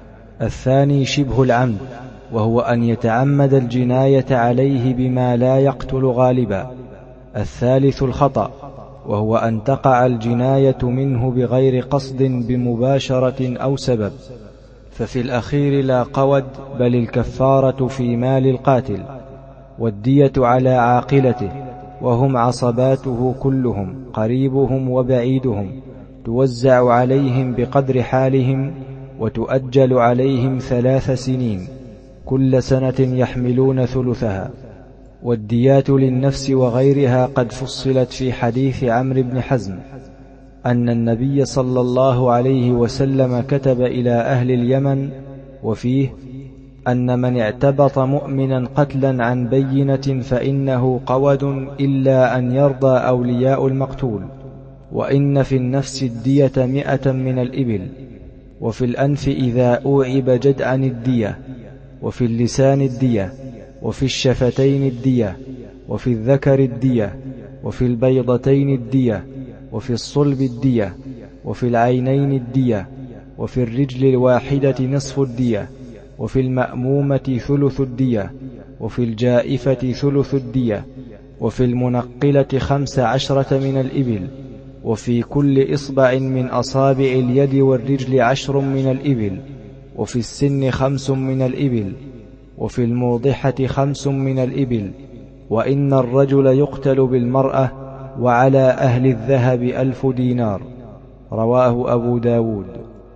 الثاني شبه العمد، وهو أن يتعمد الجناية عليه بما لا يقتل غالبا. الثالث الخطأ، وهو أن تقع الجناية منه بغير قصد بمباشرة أو سبب، ففي الأخير لا قود، بل الكفارة في مال القاتل، والدية على عاقلته، وهم عصباته كلهم قريبهم وبعيدهم، توزع عليهم بقدر حالهم، وتؤجل عليهم ثلاث سنين، كل سنة يحملون ثلثها. والديات للنفس وغيرها قد فصلت في حديث عمرو بن حزم أن النبي صلى الله عليه وسلم كتب إلى أهل اليمن وفيه: أن من اعتبط مؤمنا قتلا عن بينة فإنه قود، إلا أن يرضى أولياء المقتول. وإن في النفس الدية مئة من الإبل، وفي الأنف إذا أوعب جدعا الدية، وفي اللسان الدية، وفي الشفتين الدية، وفي الذكر الدية، وفي البيضتين الدية، وفي الصلب الدية، وفي العينين الدية، وفي الرجل الواحدة نصف الدية، وفي المأمومة ثلث الدية، وفي الجائفة ثلث الدية، وفي المنقلة خمس عشرة من الإبل، وفي كل إصبع من أصابع اليد والرجل عشر من الإبل، وفي السن خمس من الإبل، وفي الموضحة خمس من الإبل. وإن الرجل يقتل بالمرأة، وعلى أهل الذهب ألف دينار. رواه أبو داود.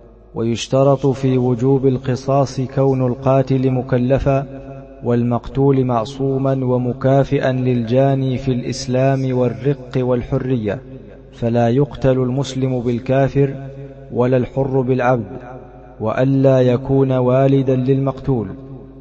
ويشترط في وجوب القصاص كون القاتل مكلفا، والمقتول معصوما ومكافئا للجاني في الإسلام والرق والحرية، فلا يقتل المسلم بالكافر ولا الحر بالعبد، وألا يكون والدا للمقتول،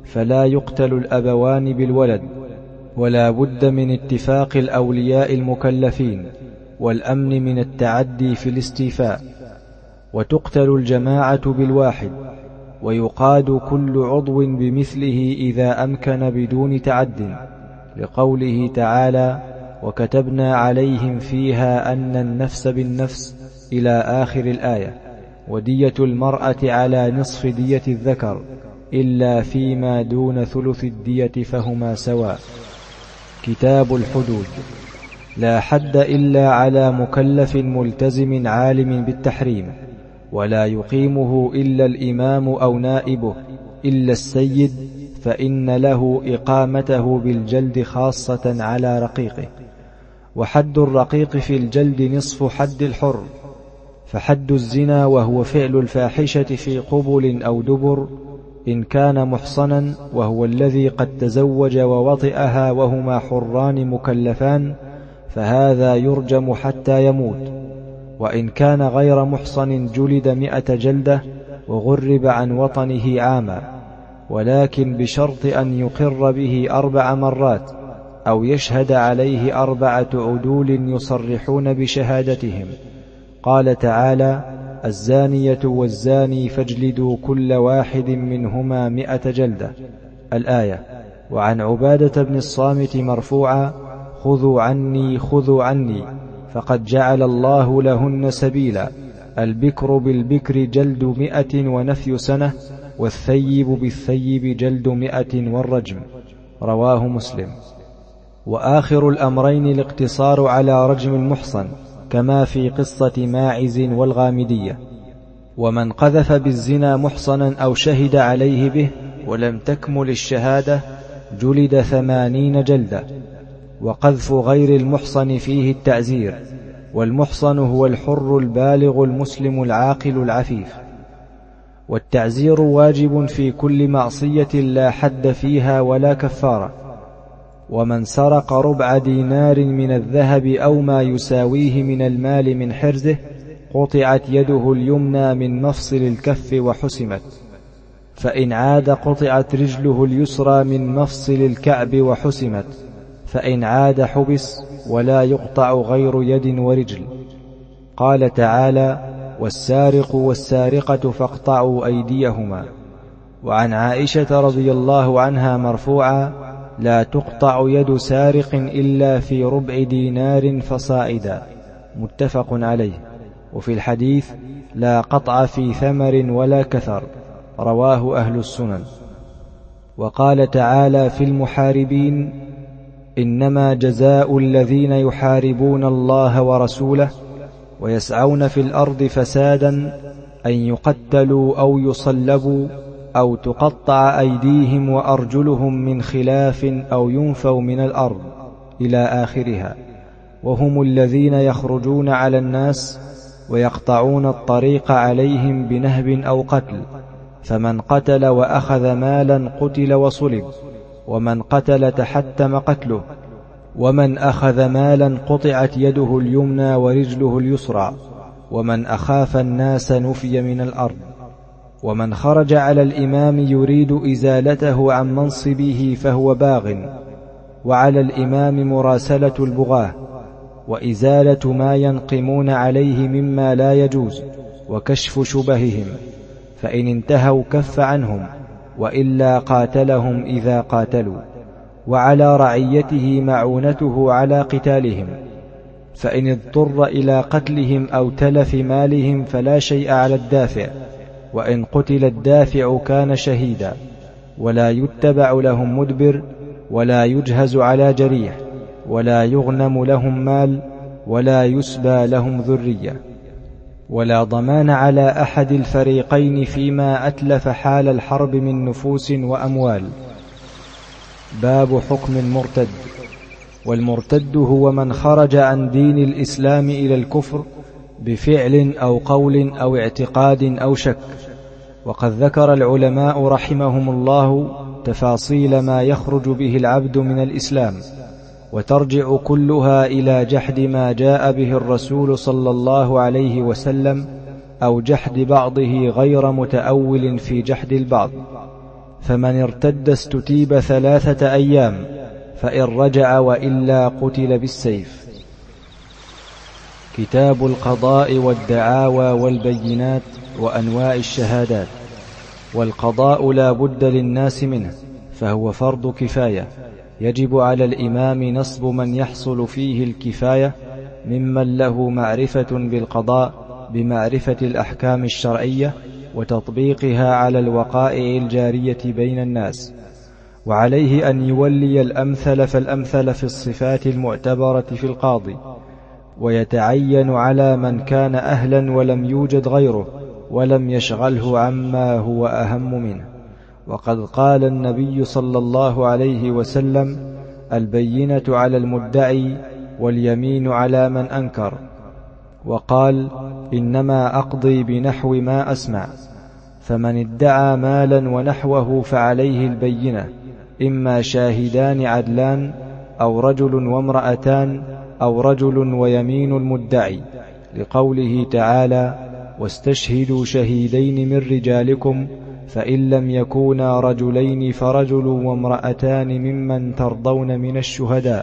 فلا يقتل الأبوان بالولد، ولا بد من اتفاق الأولياء المكلفين والأمن من التعدي في الاستيفاء، وتقتل الجماعة بالواحد، ويقاد كل عضو بمثله إذا أمكن بدون تعد، لقوله تعالى: وكتبنا عليهم فيها أن النفس بالنفس إلى آخر الآية. ودية المرأة على نصف دية الذكر إلا فيما دون ثلث الدية فهما سواء. كتاب الحدود. لا حد إلا على مكلف ملتزم عالم بالتحريم، ولا يقيمه إلا الإمام أو نائبه إلا السيد، فإن له إقامته بالجلد خاصة على رقيقه. وحد الرقيق في الجلد نصف حد الحر. فحد الزنا وهو فعل الفاحشة في قبل أو دبر إن كان محصنا، وهو الذي قد تزوج ووطئها وهما حران مكلفان، فهذا يرجم حتى يموت. وإن كان غير محصن جلد مئة جلدة وغرب عن وطنه عاما، ولكن بشرط أن يقر به أربع مرات أو يشهد عليه أربعة عدول يصرحون بشهادتهم. قال تعالى: الزانية والزاني فاجلدوا كل واحد منهما مئة جلدة، الآية. وعن عبادة بن الصامت مرفوعا: خذوا عني خذوا عني فقد جعل الله لهن سبيلا، البكر بالبكر جلد مئة ونفي سنة، والثيب بالثيب جلد مئة والرجم. رواه مسلم. وآخر الأمرين الاقتصار على رجم المحصن، كما في قصة ماعز والغامدية. ومن قذف بالزنا محصنا أو شهد عليه به ولم تكمل الشهادة جلد ثمانين جلدة. وقذف غير المحصن فيه التعزير، والمحصن هو الحر البالغ المسلم العاقل العفيف. والتعزير واجب في كل معصية لا حد فيها ولا كفارة. ومن سرق ربع دينار من الذهب أو ما يساويه من المال من حرزه قطعت يده اليمنى من مفصل الكف وحسمت، فإن عاد قطعت رجله اليسرى من مفصل الكعب وحسمت، فإن عاد حبس، ولا يقطع غير يد ورجل. قال تعالى: والسارق والسارقة فاقطعوا أيديهما. وعن عائشة رضي الله عنها مرفوعا: لا تقطع يد سارق إلا في ربع دينار فصاعدا، متفق عليه. وفي الحديث: لا قطع في ثمر ولا كثر، رواه أهل السنن. وقال تعالى في المحاربين: إنما جزاء الذين يحاربون الله ورسوله ويسعون في الأرض فسادا أن يقتلوا أو يصلبوا أو تقطع أيديهم وأرجلهم من خلاف أو ينفوا من الأرض، إلى آخرها. وهم الذين يخرجون على الناس ويقطعون الطريق عليهم بنهب أو قتل، فمن قتل وأخذ مالا قتل وصلب، ومن قتل تحتم قتله، ومن أخذ مالا قطعت يده اليمنى ورجله اليسرى، ومن أخاف الناس نفي من الأرض. ومن خرج على الإمام يريد إزالته عن منصبه فهو باغ، وعلى الإمام مراسلة البغاة، وإزالة ما ينقمون عليه مما لا يجوز، وكشف شبههم، فإن انتهوا كف عنهم، وإلا قاتلهم إذا قاتلوا. وعلى رعيته معونته على قتالهم، فإن اضطر إلى قتلهم أو تلف مالهم فلا شيء على الدافع، وإن قتل الدافع كان شهيدا، ولا يتبع لهم مدبر، ولا يجهز على جريح، ولا يغنم لهم مال، ولا يسبى لهم ذرية، ولا ضمان على أحد الفريقين فيما أتلف حال الحرب من نفوس وأموال. باب حكم المرتد. والمرتد هو من خرج عن دين الإسلام إلى الكفر بفعل أو قول أو اعتقاد أو شك. وقد ذكر العلماء رحمهم الله تفاصيل ما يخرج به العبد من الإسلام، وترجع كلها إلى جحد ما جاء به الرسول صلى الله عليه وسلم، أو جحد بعضه غير متأول في جحد البعض. فمن ارتد استتيب ثلاثة أيام، فإن رجع وإلا قتل بالسيف. كتاب القضاء والدعاوى والبينات وأنواع الشهادات. والقضاء لا بد للناس منه، فهو فرض كفاية، يجب على الإمام نصب من يحصل فيه الكفاية ممن له معرفة بالقضاء بمعرفة الأحكام الشرعية وتطبيقها على الوقائع الجارية بين الناس، وعليه أن يولي الأمثل فالأمثل في الصفات المعتبرة في القاضي، ويتعين على من كان أهلا ولم يوجد غيره ولم يشغله عما هو أهم منه. وقد قال النبي صلى الله عليه وسلم: البينة على المدعي واليمين على من أنكر. وقال: إنما أقضي بنحو ما أسمع. فمن ادعى مالا ونحوه فعليه البينة، إما شاهدان عدلان أو رجل وامرأتان أو رجل ويمين المدعي، لقوله تعالى: واستشهدوا شهيدين من رجالكم فإن لم يكونا رجلين فرجل وامرأتان ممن ترضون من الشهداء.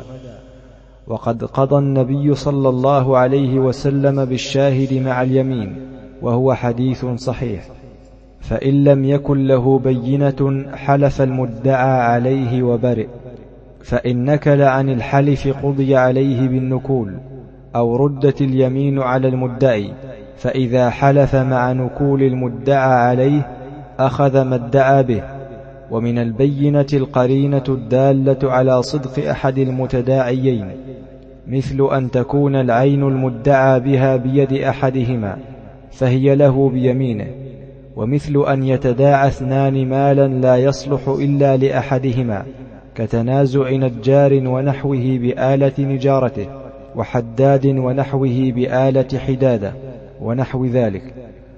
وقد قضى النبي صلى الله عليه وسلم بالشاهد مع اليمين، وهو حديث صحيح. فإن لم يكن له بينة حلف المدعى عليه وبرئ، فإن نكل عن الحلف قضي عليه بالنكول، أو ردت اليمين على المدعي، فإذا حلف مع نكول المدعى عليه أخذ ما ادعى به. ومن البينة القرينة الدالة على صدق أحد المتداعيين، مثل أن تكون العين المدعى بها بيد أحدهما فهي له بيمينه، ومثل أن يتداعى اثنان مالا لا يصلح إلا لأحدهما، كتنازع نجار ونحوه بآلة نجارته، وحداد ونحوه بآلة حدادة ونحو ذلك.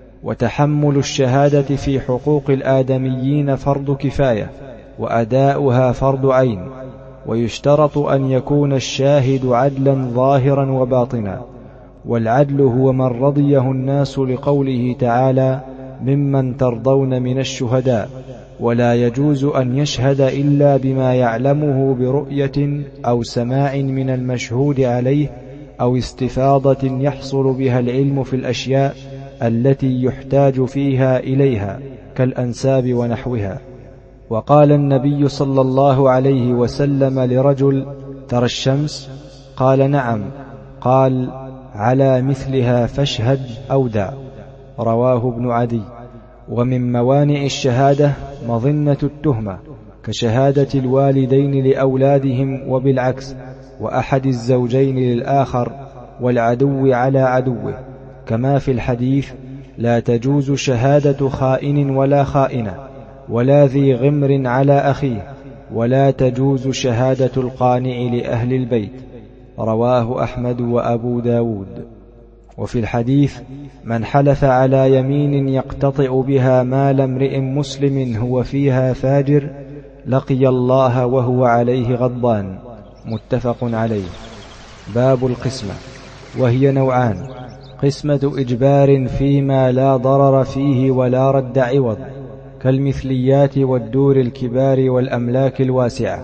وتحمل الشهادة في حقوق الآدميين فرض كفاية، وأداؤها فرض عين، ويشترط أن يكون الشاهد عدلا ظاهرا وباطنا. والعدل هو من رضيه الناس، لقوله تعالى: ممن ترضون من الشهداء. ولا يجوز أن يشهد إلا بما يعلمه برؤية أو سماع من المشهود عليه، أو استفاضة يحصل بها العلم في الأشياء التي يحتاج فيها إليها كالأنساب ونحوها. وقال النبي صلى الله عليه وسلم لرجل: ترى الشمس؟ قال: نعم. قال: على مثلها فاشهد أو دع. رواه ابن عدي. ومن موانع الشهادة مظنة التهمة، كشهادة الوالدين لأولادهم وبالعكس، وأحد الزوجين للآخر، والعدو على عدوه، كما في الحديث: لا تجوز شهادة خائن ولا خائنة، ولا ذي غمر على أخيه، ولا تجوز شهادة القانع لأهل البيت. رواه أحمد وأبو داود. وفي الحديث: من حلف على يمين يقتطع بها مال امرئ مسلم هو فيها فاجر لقي الله وهو عليه غضبان. متفق عليه. باب القسمة، وهي نوعان: قسمة إجبار فيما لا ضرر فيه ولا رد عوض، كالمثليات والدور الكبار والأملاك الواسعة،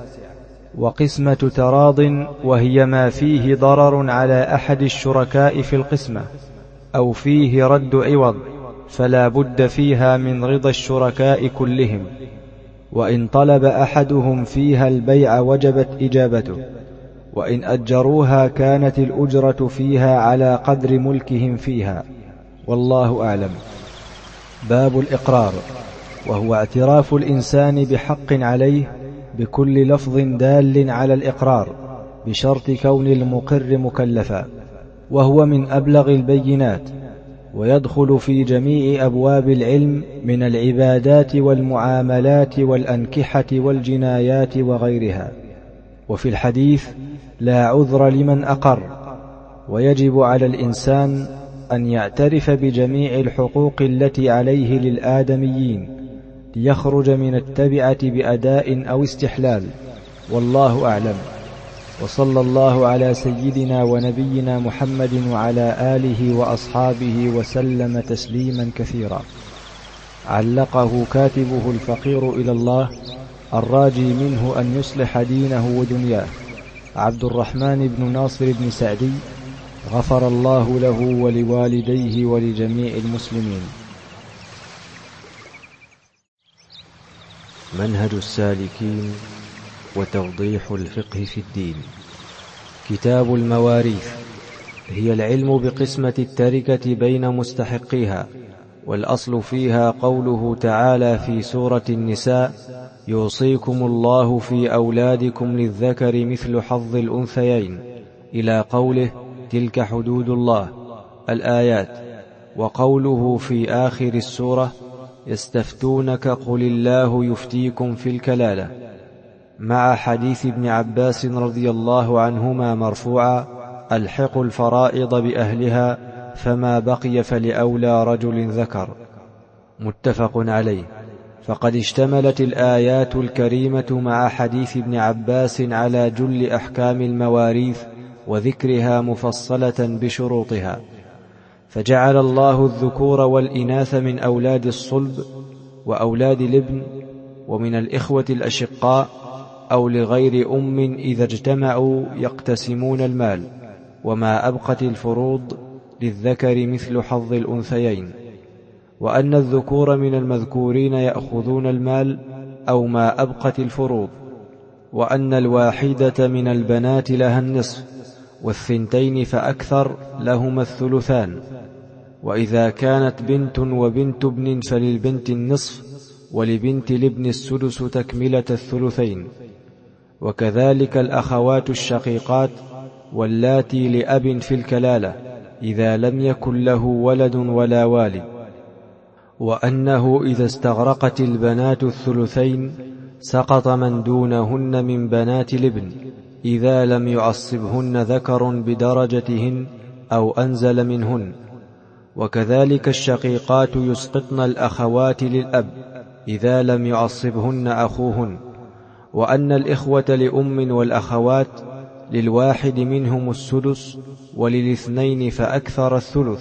وقسمة تراض، وهي ما فيه ضرر على أحد الشركاء في القسمة أو فيه رد عوض، فلا بد فيها من رضا الشركاء كلهم، وإن طلب أحدهم فيها البيع وجبت إجابته، وإن أجروها كانت الأجرة فيها على قدر ملكهم فيها، والله أعلم. باب الإقرار، وهو اعتراف الإنسان بحق عليه بكل لفظ دال على الإقرار، بشرط كون المقر مكلفا، وهو من أبلغ البينات، ويدخل في جميع أبواب العلم من العبادات والمعاملات والأنكحة والجنايات وغيرها. وفي الحديث: لا عذر لمن أقر. ويجب على الإنسان أن يعترف بجميع الحقوق التي عليه للآدميين، ليخرج من التبعة بأداء أو استحلال، والله أعلم. وصلى الله على سيدنا ونبينا محمد وعلى آله وأصحابه وسلم تسليما كثيرا. علقه كاتبه الفقير إلى الله الراجي منه أن يصلح دينه ودنياه، عبد الرحمن بن ناصر بن سعدي، غفر الله له ولوالديه ولجميع المسلمين. منهج السالكين وتوضيح الفقه في الدين. كتاب المواريث هي العلم بقسمة التركة بين مستحقيها، والأصل فيها قوله تعالى في سورة النساء: يوصيكم الله في أولادكم للذكر مثل حظ الأنثيين، إلى قوله: تلك حدود الله، الآيات. وقوله في آخر السورة: يستفتونك قل الله يفتيكم في الكلالة، مع حديث ابن عباس رضي الله عنهما مرفوعا: ألحقوا الفرائض بأهلها فما بقي فلأولى رجل ذكر، متفق عليه. فقد اشتملت الآيات الكريمة مع حديث ابن عباس على جل أحكام المواريث وذكرها مفصلة بشروطها، فجعل الله الذكور والإناث من أولاد الصلب وأولاد الابن ومن الإخوة الأشقاء أو لغير أم إذا اجتمعوا يقتسمون المال، وما أبقت الفروض للذكر مثل حظ الأنثيين، وأن الذكور من المذكورين يأخذون المال أو ما أبقت الفروض، وأن الواحدة من البنات لها النصف، والثنتين فأكثر لهما الثلثان، وإذا كانت بنت وبنت ابن فللبنت النصف، ولبنت الابن السدس تكملة الثلثين. وكذلك الأخوات الشقيقات واللاتي لأب في الكلالة إذا لم يكن له ولد ولا والد. وأنه إذا استغرقت البنات الثلثين سقط من دونهن من بنات الابن إذا لم يعصبهن ذكر بدرجتهن أو أنزل منهن. وكذلك الشقيقات يسقطن الأخوات للأب إذا لم يعصبهن أخوهن. وأن الإخوة لأم والأخوات للواحد منهم السدس، وللاثنين فأكثر الثلث،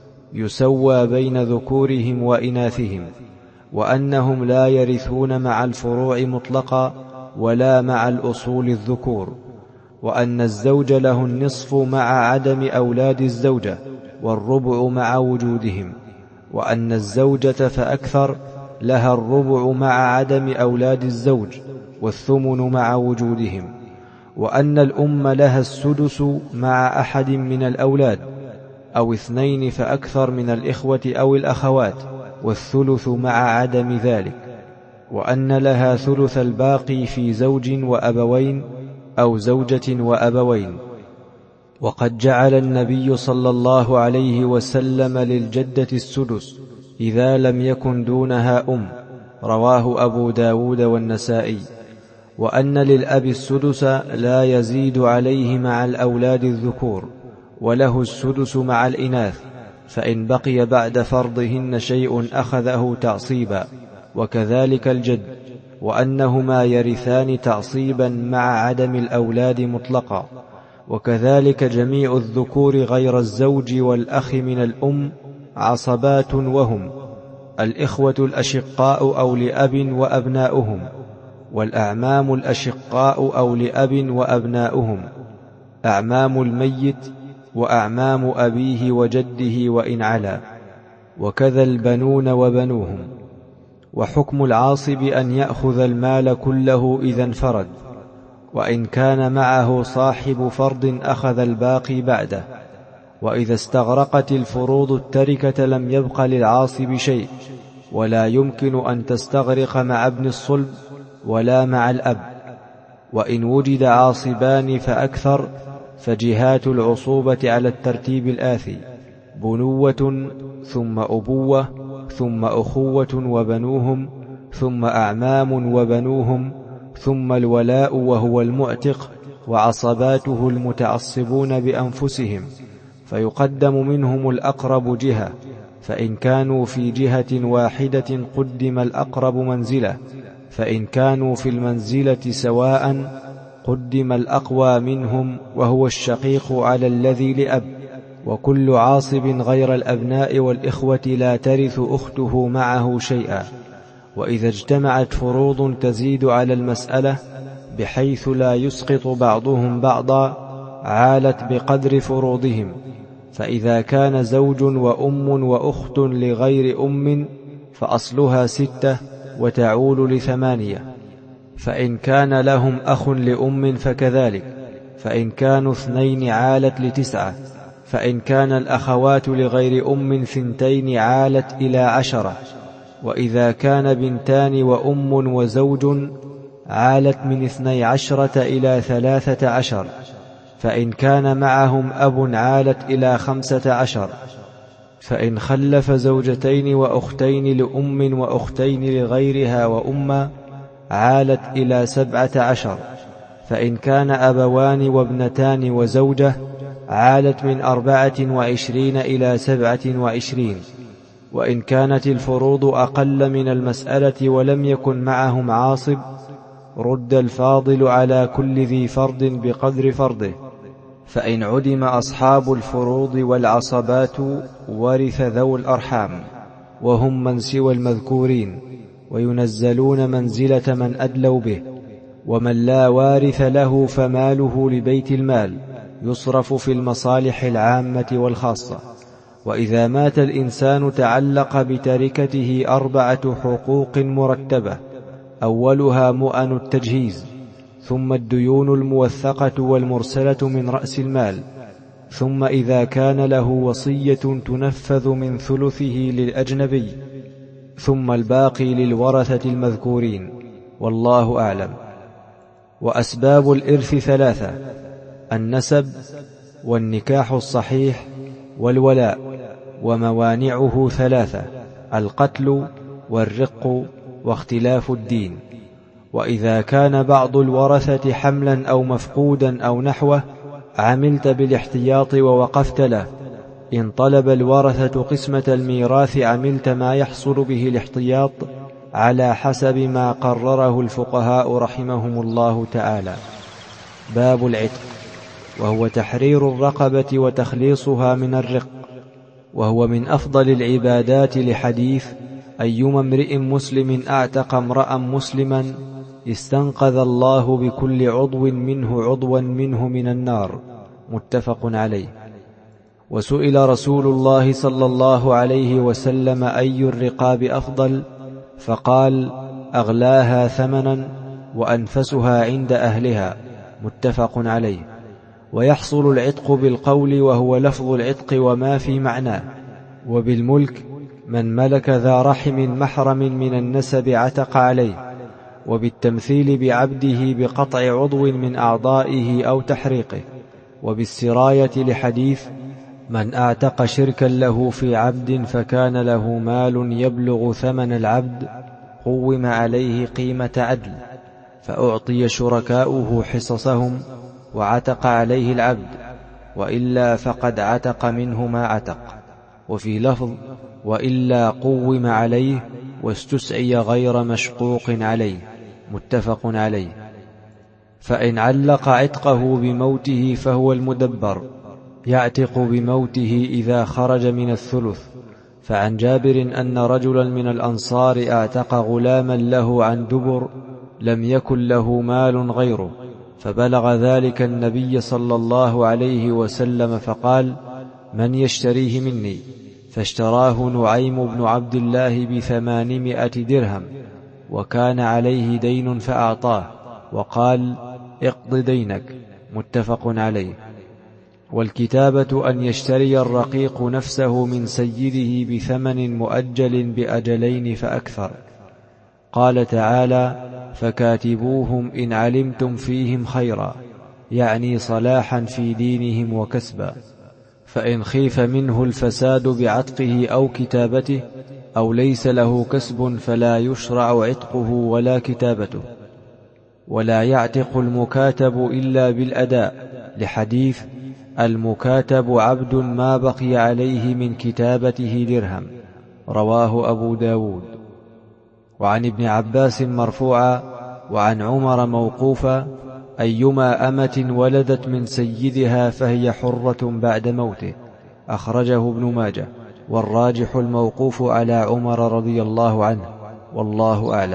يسوى بين ذكورهم وإناثهم. وأنهم لا يرثون مع الفروع مطلقا ولا مع الأصول الذكور. وأن الزوج له النصف مع عدم أولاد الزوجة، والربع مع وجودهم. وأن الزوجة فأكثر لها الربع مع عدم أولاد الزوج، والثمن مع وجودهم. وأن الأم لها السدس مع أحد من الأولاد، أو اثنين فأكثر من الإخوة أو الأخوات، والثلث مع عدم ذلك. وأن لها ثلث الباقي في زوج وأبوين أو زوجة وأبوين. وقد جعل النبي صلى الله عليه وسلم للجدة السدس إذا لم يكن دونها أم، رواه أبو داود والنسائي. وأن للأب السدس لا يزيد عليه مع الأولاد الذكور، وله السدس مع الإناث، فإن بقي بعد فرضهن شيء أخذه تعصيبا. وكذلك الجد، وأنهما يرثان تعصيبا مع عدم الأولاد مطلقا. وكذلك جميع الذكور غير الزوج والأخ من الأم عصبات، وهم الإخوة الأشقاء أو لأب وأبناؤهم، والأعمام الأشقاء أو لأب وأبناؤهم، أعمام الميت وأعمام أبيه وجده وإن علا، وكذا البنون وبنوهم. وحكم العاصب أن يأخذ المال كله إذا انفرد، وإن كان معه صاحب فرض أخذ الباقي بعده. وإذا استغرقت الفروض التركة لم يبق للعاصب شيء، ولا يمكن أن تستغرق مع ابن الصلب ولا مع الأب. وإن وجد عاصبان فأكثر فجهات العصوبة على الترتيب الآتي: بنوة، ثم أبوة، ثم أخوة وبنوهم، ثم أعمام وبنوهم، ثم الولاء وهو المعتق، وعصباته المتعصبون بأنفسهم، فيقدم منهم الأقرب جهة، فإن كانوا في جهة واحدة قدم الأقرب منزلة، فإن كانوا في المنزلة سواء قدم الأقوى منهم وهو الشقيق على الذي لأب، وكل عاصب غير الأبناء والإخوة لا ترث أخته معه شيئا. وإذا اجتمعت فروض تزيد على المسألة بحيث لا يسقط بعضهم بعضا عالت بقدر فروضهم. فإذا كان زوج وأم وأخت لغير أم فأصلها ستة وتعول لثمانية. فإن كان لهم أخ لأم فكذلك، فإن كانوا اثنين عالت لتسعة، فإن كان الأخوات لغير أم ثنتين عالت إلى عشرة. وإذا كان بنتان وأم وزوج عالت من اثني عشرة إلى ثلاثة عشر. فإن كان معهم أب عالت إلى خمسة عشر. فإن خلف زوجتين وأختين لأم وأختين لغيرها وأم عالت إلى سبعة عشر. فإن كان أبوان وابنتان وزوجة عالت من أربعة وعشرين إلى سبعة وعشرين. وإن كانت الفروض أقل من المسألة ولم يكن معهم عاصب رد الفاضل على كل ذي فرض بقدر فرضه. فإن عدم أصحاب الفروض والعصبات ورث ذو الأرحام، وهم من سوى المذكورين، وينزلون منزلة من أدلوا به. ومن لا وارث له فماله لبيت المال يصرف في المصالح العامة والخاصة. وإذا مات الإنسان تعلق بتركته أربعة حقوق مرتبة، أولها مؤن التجهيز، ثم الديون الموثقة والمرسلة من رأس المال، ثم إذا كان له وصية تنفذ من ثلثه للأجنبي، ثم الباقي للورثة المذكورين، والله أعلم. وأسباب الإرث ثلاثة: النسب، والنكاح الصحيح، والولاء. وموانعه ثلاثة: القتل، والرق، واختلاف الدين. وإذا كان بعض الورثة حملا أو مفقودا أو نحوه عملت بالاحتياط ووقفت له. إن طلب الورثة قسمة الميراث عملت ما يحصل به الاحتياط على حسب ما قرره الفقهاء رحمهم الله تعالى. باب العتق، وهو تحرير الرقبة وتخليصها من الرق، وهو من أفضل العبادات لحديث: أيما امرئ مسلم أعتق امرأ مسلما استنقذ الله بكل عضو منه عضوا منه من النار، متفق عليه. وسئل رسول الله صلى الله عليه وسلم: أي الرقاب أفضل؟ فقال: أغلاها ثمنا وأنفسها عند أهلها، متفق عليه. ويحصل العتق بالقول، وهو لفظ العتق وما في معناه. وبالملك، من ملك ذا رحم محرم من النسب عتق عليه. وبالتمثيل بعبده بقطع عضو من أعضائه أو تحريقه. وبالسراية لحديث: من أعتق شركا له في عبد فكان له مال يبلغ ثمن العبد قوم عليه قيمة عدل، فأعطي شركاؤه حصصهم وعتق عليه العبد، وإلا فقد عتق منه ما عتق. وفي لفظ: وإلا قوم عليه واستسعي غير مشقوق عليه، متفق عليه. فإن علق عتقه بموته فهو المدبر، يعتق بموته إذا خرج من الثلث. فعن جابر أن رجلا من الأنصار أعتق غلاما له عن دبر لم يكن له مال غيره، فبلغ ذلك النبي صلى الله عليه وسلم فقال: من يشتريه مني؟ فاشتراه نعيم بن عبد الله بثمانمائة درهم، وكان عليه دين فأعطاه، وقال: اقض دينك، متفق عليه. والكتابة أن يشتري الرقيق نفسه من سيده بثمن مؤجل بأجلين فأكثر. قال تعالى: فكاتبوهم إن علمتم فيهم خيرا، يعني صلاحا في دينهم وكسبا. فإن خيف منه الفساد بعتقه أو كتابته أو ليس له كسب فلا يشرع عتقه ولا كتابته. ولا يعتق المكاتب إلا بالأداء، لحديث: المكاتب عبد ما بقي عليه من كتابته درهم، رواه أبو داود. وعن ابن عباس مرفوعا وعن عمر موقوفا: أيما أمة ولدت من سيدها فهي حرة بعد موته، أخرجه ابن ماجه، والراجح الموقوف على عمر رضي الله عنه، والله أعلم.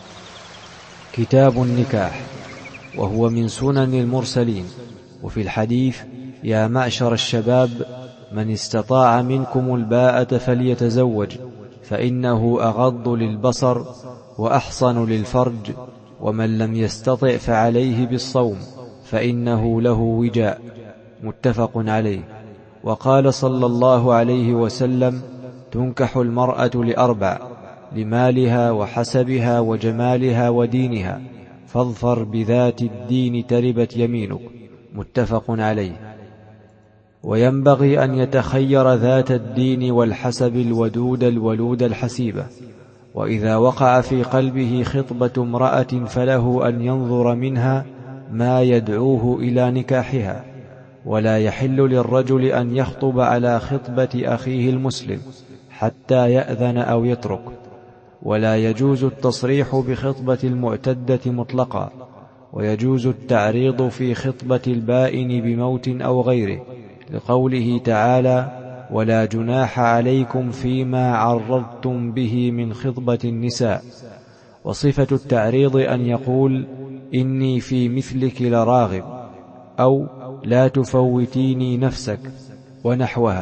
كتاب النكاح، وهو من سنن المرسلين. وفي الحديث: يا معشر الشباب من استطاع منكم الباءة فليتزوج، فإنه أغض للبصر وأحصن للفرج، ومن لم يستطع فعليه بالصوم فإنه له وجاء، متفق عليه. وقال صلى الله عليه وسلم: تنكح المرأة لأربع: لمالها وحسبها وجمالها ودينها، فاظفر بذات الدين تربت يمينك، متفق عليه. وينبغي أن يتخير ذات الدين والحسب الودود الولود الحسيبة. وإذا وقع في قلبه خطبة امرأة فله أن ينظر منها ما يدعوه إلى نكاحها، ولا يحل للرجل أن يخطب على خطبة أخيه المسلم حتى يأذن أو يترك، ولا يجوز التصريح بخطبة المعتدة مطلقا، ويجوز التعريض في خطبة البائن بموت أو غيره، لقوله تعالى: ولا جناح عليكم فيما عرضتم به من خطبة النساء. وصفة التعريض أن يقول: إني في مثلك لراغب، أو لا تفوتيني نفسك، ونحوها.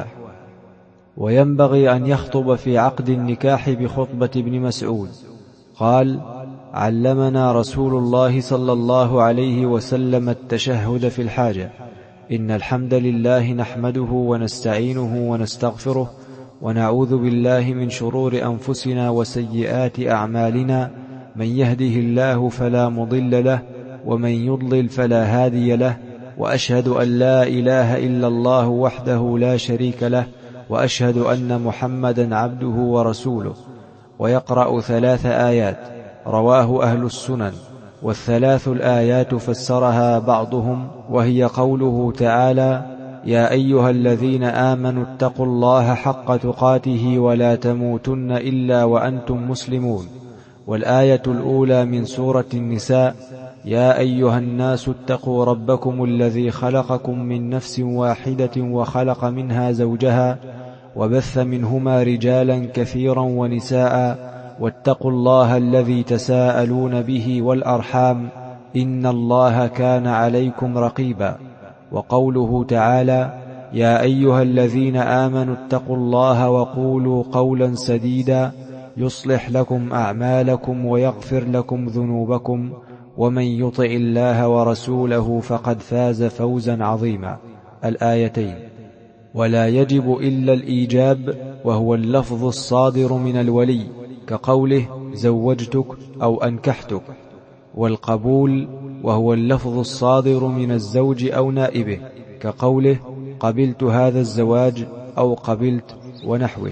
وينبغي أن يخطب في عقد النكاح بخطبة ابن مسعود قال: علمنا رسول الله صلى الله عليه وسلم التشهد في الحاجة: إن الحمد لله نحمده ونستعينه ونستغفره، ونعوذ بالله من شرور أنفسنا وسيئات أعمالنا، من يهده الله فلا مضل له، ومن يضلل فلا هادي له، وأشهد أن لا إله إلا الله وحده لا شريك له، وأشهد أن محمدا عبده ورسوله. ويقرأ ثلاث آيات، رواه أهل السنن. والثلاث الآيات فسرها بعضهم، وهي قوله تعالى: يا أيها الذين آمنوا اتقوا الله حق تقاته ولا تموتن إلا وأنتم مسلمون. والآية الأولى من سورة النساء: يا أيها الناس اتقوا ربكم الذي خلقكم من نفس واحدة وخلق منها زوجها وبث منهما رجالا كثيرا ونساء، واتقوا الله الذي تساءلون به والأرحام، إن الله كان عليكم رقيبا. وقوله تعالى: يا أيها الذين آمنوا اتقوا الله وقولوا قولا سديدا يصلح لكم أعمالكم ويغفر لكم ذنوبكم، ومن يطع الله ورسوله فقد فاز فوزا عظيما. الآيتين. ولا يجب إلا الإيجاب، وهو اللفظ الصادر من الولي، كقوله زوجتك أو أنكحتك. والقبول، وهو اللفظ الصادر من الزوج أو نائبه، كقوله قبلت هذا الزواج أو قبلت، ونحوه.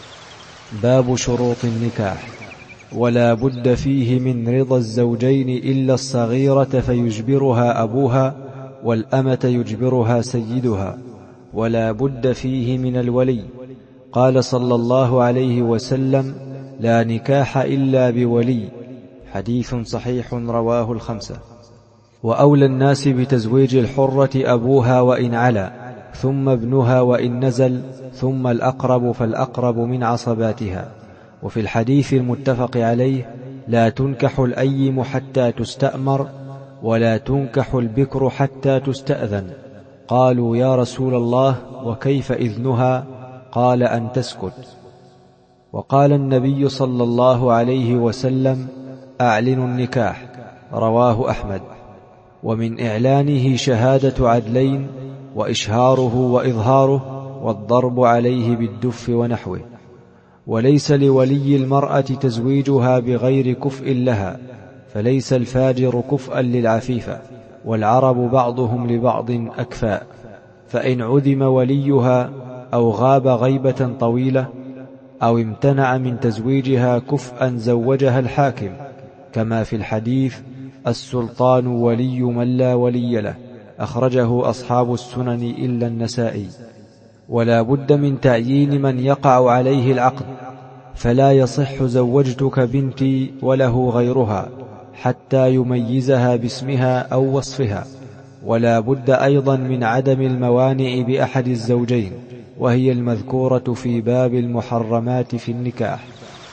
باب شروط النكاح. ولا بد فيه من رضا الزوجين إلا الصغيرة فيجبرها أبوها، والأمة يجبرها سيدها. ولا بد فيه من الولي. قال صلى الله عليه وسلم: لا نكاح إلا بولي. حديث صحيح رواه الخمسة. وأولى الناس بتزويج الحرة أبوها وإن علا، ثم ابنها وإن نزل، ثم الأقرب فالأقرب من عصباتها. وفي الحديث المتفق عليه: لا تنكح الأيم حتى تستأمر، ولا تنكح البكر حتى تستأذن. قالوا: يا رسول الله، وكيف إذنها؟ قال: أن تسكت. وقال النبي صلى الله عليه وسلم: أعلنوا النكاح. رواه أحمد. ومن إعلانه شهادة عدلين، وإشهاره وإظهاره، والضرب عليه بالدف ونحوه. وليس لولي المرأة تزويجها بغير كفء لها، فليس الفاجر كفءا للعفيفة، والعرب بعضهم لبعض أكفاء. فإن عدم وليها أو غاب غيبة طويلة أو امتنع من تزويجها كفءا زوجها الحاكم، كما في الحديث: السلطان ولي من لا ولي له. أخرجه أصحاب السنن إلا النسائي. ولا بد من تعيين من يقع عليه العقد، فلا يصح زوجتك بنتي وله غيرها حتى يميزها باسمها أو وصفها. ولا بد أيضا من عدم الموانع بأحد الزوجين، وهي المذكورة في باب المحرمات في النكاح.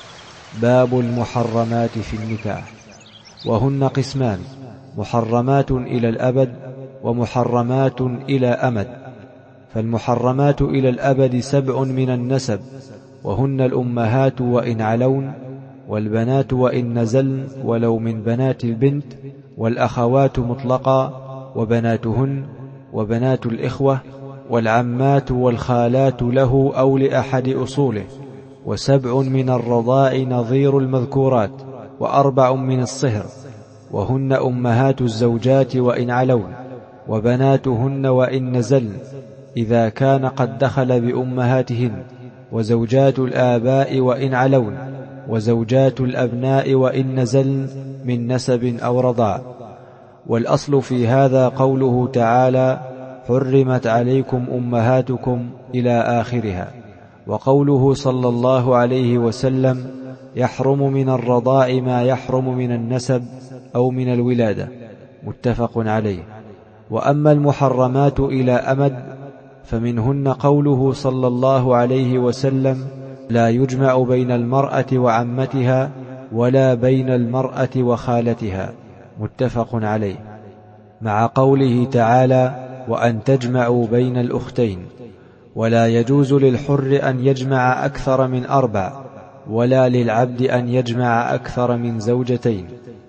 باب المحرمات في النكاح، وهن قسمان: محرمات إلى الأبد ومحرمات إلى أمد. فالمحرمات إلى الأبد سبع من النسب، وهن الأمهات وإن علون، والبنات وإن نزلن ولو من بنات البنت، والأخوات مطلقا، وبناتهن، وبنات الإخوة، والعمات والخالات له أو لأحد أصوله. وسبع من الرضاع نظير المذكورات، وأربع من الصهر، وهن أمهات الزوجات وإن علون، وبناتهن وإن نزلن إذا كان قد دخل بأمهاتهن، وزوجات الآباء وإن علون، وزوجات الأبناء وإن نزلن من نسب أو رضاع. والأصل في هذا قوله تعالى: حرمت عليكم أمهاتكم إلى آخرها، وقوله صلى الله عليه وسلم: يحرم من الرضاع ما يحرم من النسب أو من الولادة، متفق عليه. وأما المحرمات إلى أمد فمنهن قوله صلى الله عليه وسلم: لا يجمع بين المرأة وعمتها ولا بين المرأة وخالتها، متفق عليه، مع قوله تعالى: وأن تجمعوا بين الأختين. ولا يجوز للحر أن يجمع أكثر من أربع، ولا للعبد أن يجمع أكثر من زوجتين.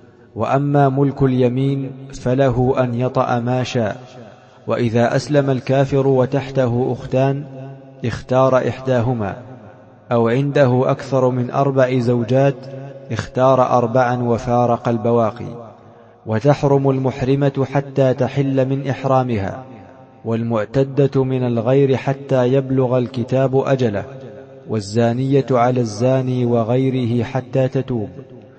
وأما ملك اليمين فله أن يطأ ما شاء. وإذا أسلم الكافر وتحته أختان اختار إحداهما، أو عنده أكثر من أربع زوجات اختار أربعا وفارق البواقي. وتحرم المحرمة حتى تحل من إحرامها، والمعتدة من الغير حتى يبلغ الكتاب أجله، والزانية على الزاني وغيره حتى تتوب.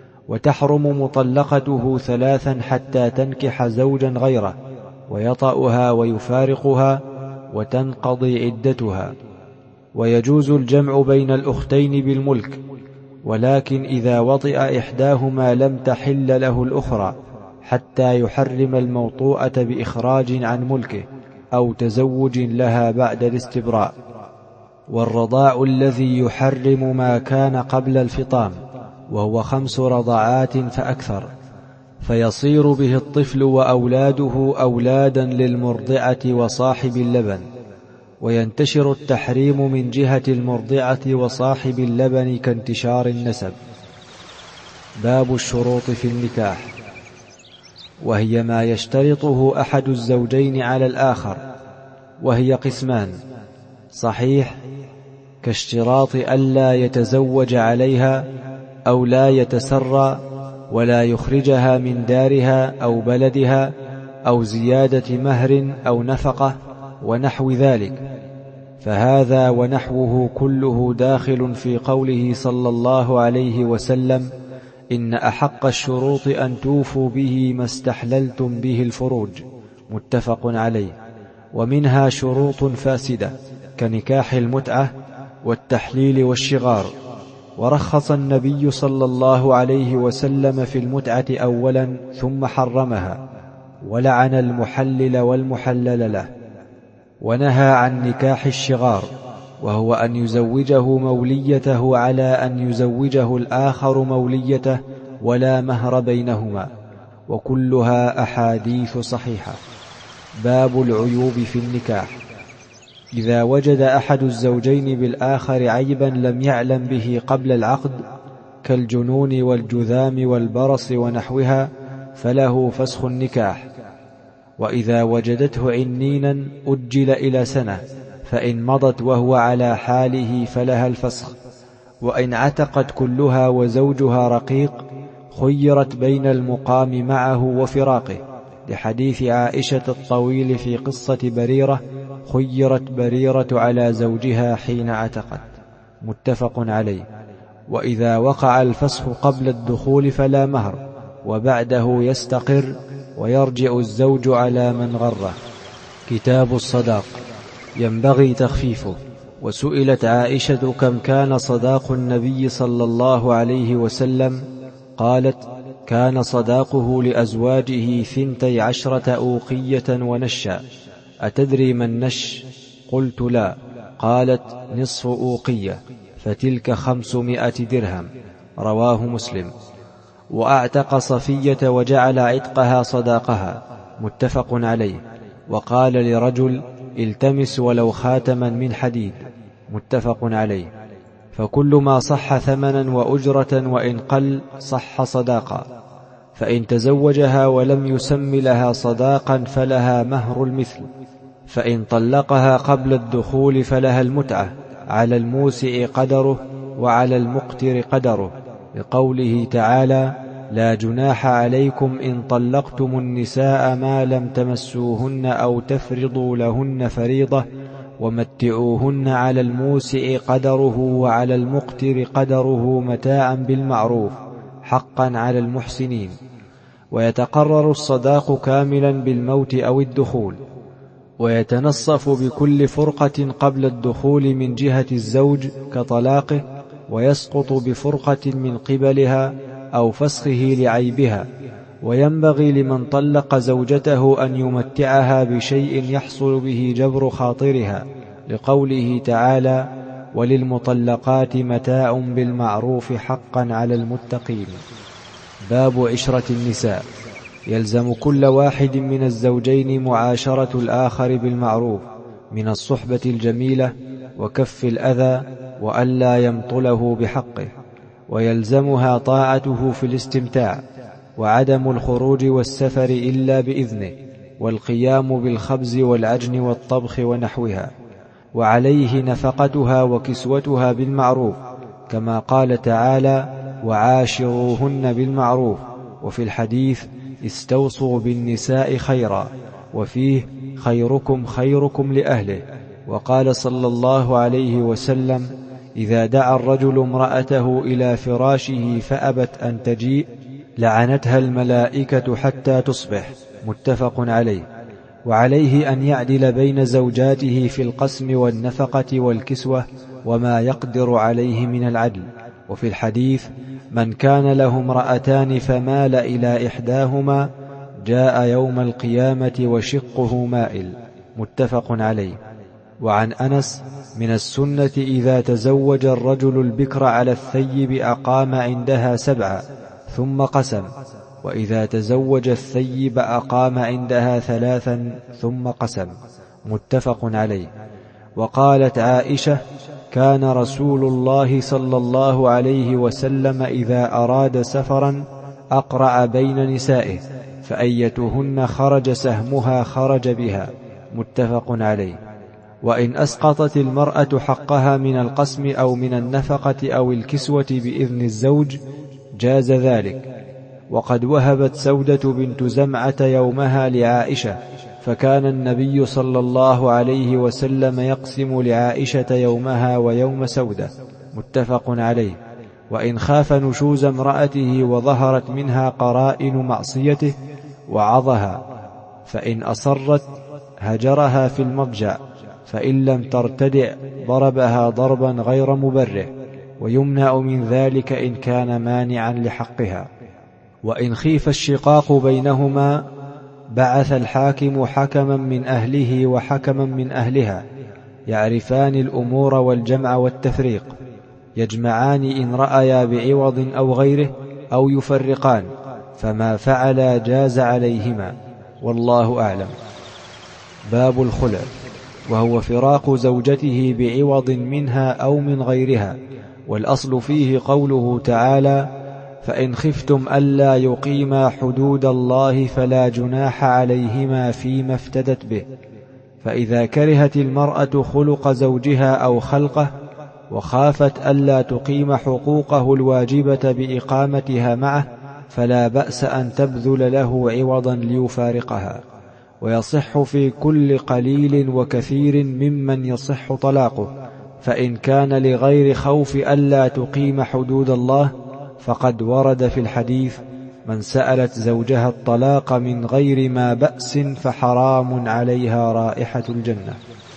وتحرم مطلقته ثلاثا حتى تنكح زوجا غيره ويطأها ويفارقها وتنقضي عدتها. ويجوز الجمع بين الأختين بالملك، ولكن إذا وطئ إحداهما لم تحل له الأخرى حتى يحرم الموطوءة بإخراج عن ملكه أو تزوج لها بعد الاستبراء. والرضاع الذي يحرم ما كان قبل الفطام، وهو خمس رضعات فأكثر، فيصير به الطفل وأولاده أولادا للمرضعة وصاحب اللبن. وينتشر التحريم من جهة المرضعة وصاحب اللبن كانتشار النسب. باب الشروط في النكاح، وهي ما يشترطه أحد الزوجين على الآخر، وهي قسمان: صحيح كاشتراط ألا يتزوج عليها أو لا يتسرى ولا يخرجها من دارها أو بلدها أو زيادة مهر أو نفقة ونحو ذلك، فهذا ونحوه كله داخل في قوله صلى الله عليه وسلم: إن أحق الشروط أن توفوا به ما استحللتم به الفروج، متفق عليه. ومنها شروط فاسدة كنكاح المتعة والتحليل والشغار. ورخص النبي صلى الله عليه وسلم في المتعة أولا ثم حرمها، ولعن المحلل والمحلل له. ونهى عن نكاح الشغار، وهو أن يزوجه موليته على أن يزوجه الآخر موليته ولا مهر بينهما، وكلها أحاديث صحيحة. باب العيوب في النكاح، إذا وجد أحد الزوجين بالآخر عيبا لم يعلم به قبل العقد كالجنون والجذام والبرص ونحوها فله فسخ النكاح. وإذا وجدته عنينا أجل إلى سنة، فإن مضت وهو على حاله فلها الفسخ. وإن عتقت كلها وزوجها رقيق خيرت بين المقام معه وفراقه، لحديث عائشة الطويل في قصة بريرة: خيرت بريرة على زوجها حين عتقت، متفق عليه. وإذا وقع الفسخ قبل الدخول فلا مهر، وبعده يستقر ويرجع الزوج على من غره. كتاب الصداق ينبغي تخفيفه. وسئلت عائشة كم كان صداق النبي صلى الله عليه وسلم؟ قالت: كان صداقه لأزواجه ثنتي عشرة أوقية ونشا. أتدري ما النش؟ قلت لا. قالت نصف أوقية فتلك خمسمائة درهم، رواه مسلم. وأعتق صفية وجعل عتقها صداقها، متفق عليه. وقال لرجل التمس ولو خاتما من حديد، متفق عليه. فكل ما صح ثمنا وأجرة وإن قل صح صداقا. فإن تزوجها ولم يسم لها صداقا فلها مهر المثل. فإن طلقها قبل الدخول فلها المتعة، على الموسع قدره وعلى المقتر قدره، لقوله تعالى لا جناح عليكم إن طلقتم النساء ما لم تمسوهن أو تفرضوا لهن فريضة ومتعوهن على الموسع قدره وعلى المقتر قدره متاعا بالمعروف حقا على المحسنين. ويتقرر الصداق كاملا بالموت أو الدخول، ويتنصف بكل فرقة قبل الدخول من جهة الزوج كطلاقه، ويسقط بفرقة من قبلها أو فسخه لعيبها. وينبغي لمن طلق زوجته أن يمتعها بشيء يحصل به جبر خاطرها، لقوله تعالى وللمطلقات متاع بالمعروف حقا على المتقين. باب عشرة النساء. يلزم كل واحد من الزوجين معاشرة الآخر بالمعروف، من الصحبة الجميلة وكف الأذى وألا يمطله بحقه. ويلزمها طاعته في الاستمتاع، وعدم الخروج والسفر إلا بإذنه، والقيام بالخبز والعجن والطبخ ونحوها. وعليه نفقتها وكسوتها بالمعروف، كما قال تعالى وعاشروهن بالمعروف. وفي الحديث استوصوا بالنساء خيرا، وفيه خيركم خيركم لأهله. وقال صلى الله عليه وسلم إذا دعا الرجل امرأته إلى فراشه فأبت أن تجيء لعنتها الملائكة حتى تصبح، متفق عليه. وعليه أن يعدل بين زوجاته في القسم والنفقة والكسوة وما يقدر عليه من العدل. وفي الحديث من كان له امرأتان فمال إلى إحداهما جاء يوم القيامة وشقه مائل، متفق عليه. وعن أنس من السنة إذا تزوج الرجل البكر على الثيب أقام عندها سبعة ثم قسم، وإذا تزوج الثيب أقام عندها ثلاثا ثم قسم، متفق عليه. وقالت عائشة كان رسول الله صلى الله عليه وسلم إذا أراد سفرا أقرع بين نسائه، فأيتهن خرج سهمها خرج بها، متفق عليه. وإن أسقطت المرأة حقها من القسم أو من النفقة أو الكسوة بإذن الزوج جاز ذلك. وقد وهبت سودة بنت زمعة يومها لعائشة، فكان النبي صلى الله عليه وسلم يقسم لعائشة يومها ويوم سودة، متفق عليه. وإن خاف نشوز امرأته وظهرت منها قرائن معصيته وعظها، فإن أصرت هجرها في المضجع، فإن لم ترتدع ضربها ضربا غير مبرح، ويمنع من ذلك إن كان مانعا لحقها. وإن خيف الشقاق بينهما بعث الحاكم حكما من أهله وحكما من أهلها يعرفان الأمور والجمع والتفريق، يجمعان إن رأيا بعوض أو غيره أو يفرقان، فما فعلا جاز عليهما، والله أعلم. باب الخلع، وهو فراق زوجته بعوض منها أو من غيرها. والأصل فيه قوله تعالى فإن خفتم ألا يقيما حدود الله فلا جناح عليهما فيما افتدت به. فإذا كرهت المرأة خلق زوجها أو خلقه وخافت ألا تقيم حقوقه الواجبة بإقامتها معه فلا بأس أن تبذل له عوضا ليفارقها. ويصح في كل قليل وكثير ممن يصح طلاقه. فإن كان لغير خوف ألا تقيم حدود الله فقد ورد في الحديث من سألت زوجها الطلاق من غير ما بأس فحرام عليها رائحة الجنة.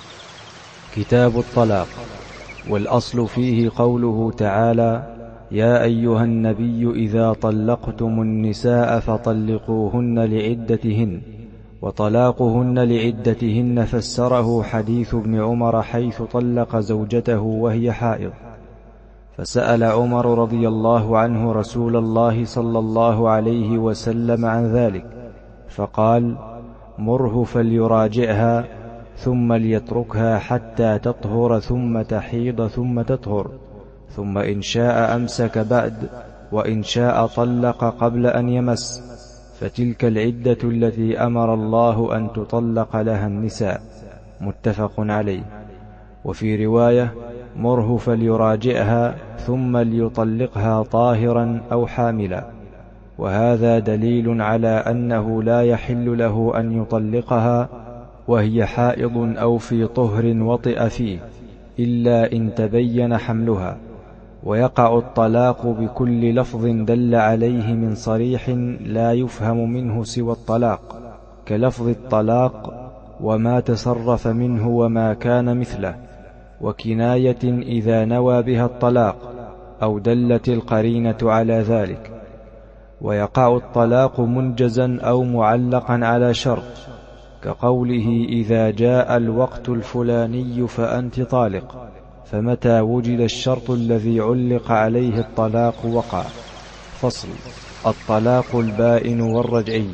كتاب الطلاق. والأصل فيه قوله تعالى يا أيها النبي إذا طلقتم النساء فطلقوهن لعدتهن. وطلاقهن لعدتهن فسره حديث ابن عمر حيث طلق زوجته وهي حائض. فسأل عمر رضي الله عنه رسول الله صلى الله عليه وسلم عن ذلك، فقال: مره فليراجعها ثم ليتركها حتى تطهر ثم تحيض ثم تطهر، ثم إن شاء أمسك بعد، وإن شاء طلق قبل أن يمس، فتلك العدة التي أمر الله أن تطلق لها النساء. متفق عليه. وفي رواية: مره فليراجعها ثم ليطلقها طاهرا أو حاملا. وهذا دليل على أنه لا يحل له أن يطلقها وهي حائض أو في طهر وطئ فيه إلا إن تبين حملها. ويقع الطلاق بكل لفظ دل عليه من صريح لا يفهم منه سوى الطلاق، كلفظ الطلاق وما تصرف منه وما كان مثله، وكناية إذا نوى بها الطلاق أو دلت القرينة على ذلك. ويقع الطلاق منجزا أو معلقا على شرط، كقوله: إذا جاء الوقت الفلاني فأنت طالق، فمتى وجد الشرط الذي علق عليه الطلاق وقع. فصل: الطلاق البائن والرجعي.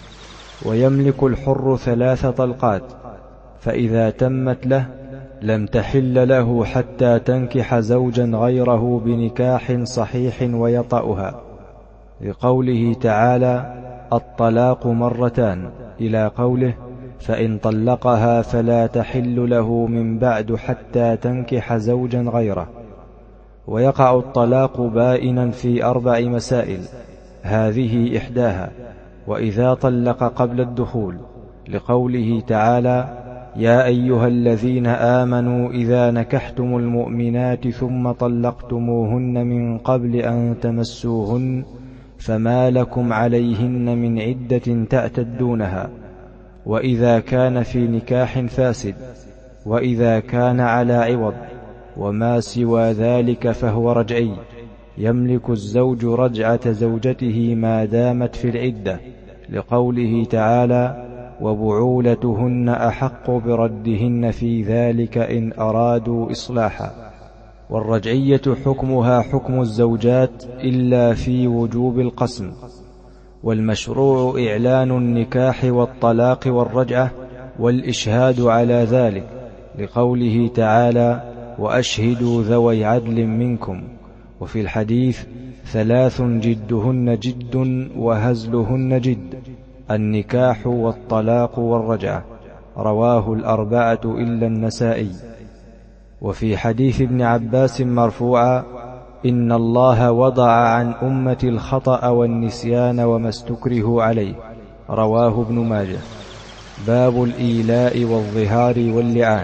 ويملك الحر ثلاث طلقات، فإذا تمت له لم تحل له حتى تنكح زوجا غيره بنكاح صحيح ويطأها، لقوله تعالى: الطلاق مرتان، إلى قوله: فإن طلقها فلا تحل له من بعد حتى تنكح زوجا غيره. ويقع الطلاق بائنا في أربع مسائل، هذه إحداها: وإذا طلق قبل الدخول، لقوله تعالى: يا أيها الذين آمنوا إذا نكحتم المؤمنات ثم طلقتموهن من قبل أن تمسوهن فما لكم عليهن من عدة تعتدونها. وإذا كان في نكاح فاسد، وإذا كان على عوض، وما سوى ذلك فهو رجعي. يملك الزوج رجعة زوجته ما دامت في العدة، لقوله تعالى: وبعولتهن أحق بردهن في ذلك إن أرادوا إصلاحا. والرجعية حكمها حكم الزوجات إلا في وجوب القسم. والمشروع إعلان النكاح والطلاق والرجعة والإشهاد على ذلك، لقوله تعالى: وأشهدوا ذوي عدل منكم. وفي الحديث: ثلاث جدهن جد وهزلهن جد: النكاح والطلاق والرجعة. رواه الأربعة إلا النسائي. وفي حديث ابن عباس مرفوعا: إن الله وضع عن أمة الخطأ والنسيان وما استكره عليه. رواه ابن ماجه. باب الإيلاء والظهار واللعان.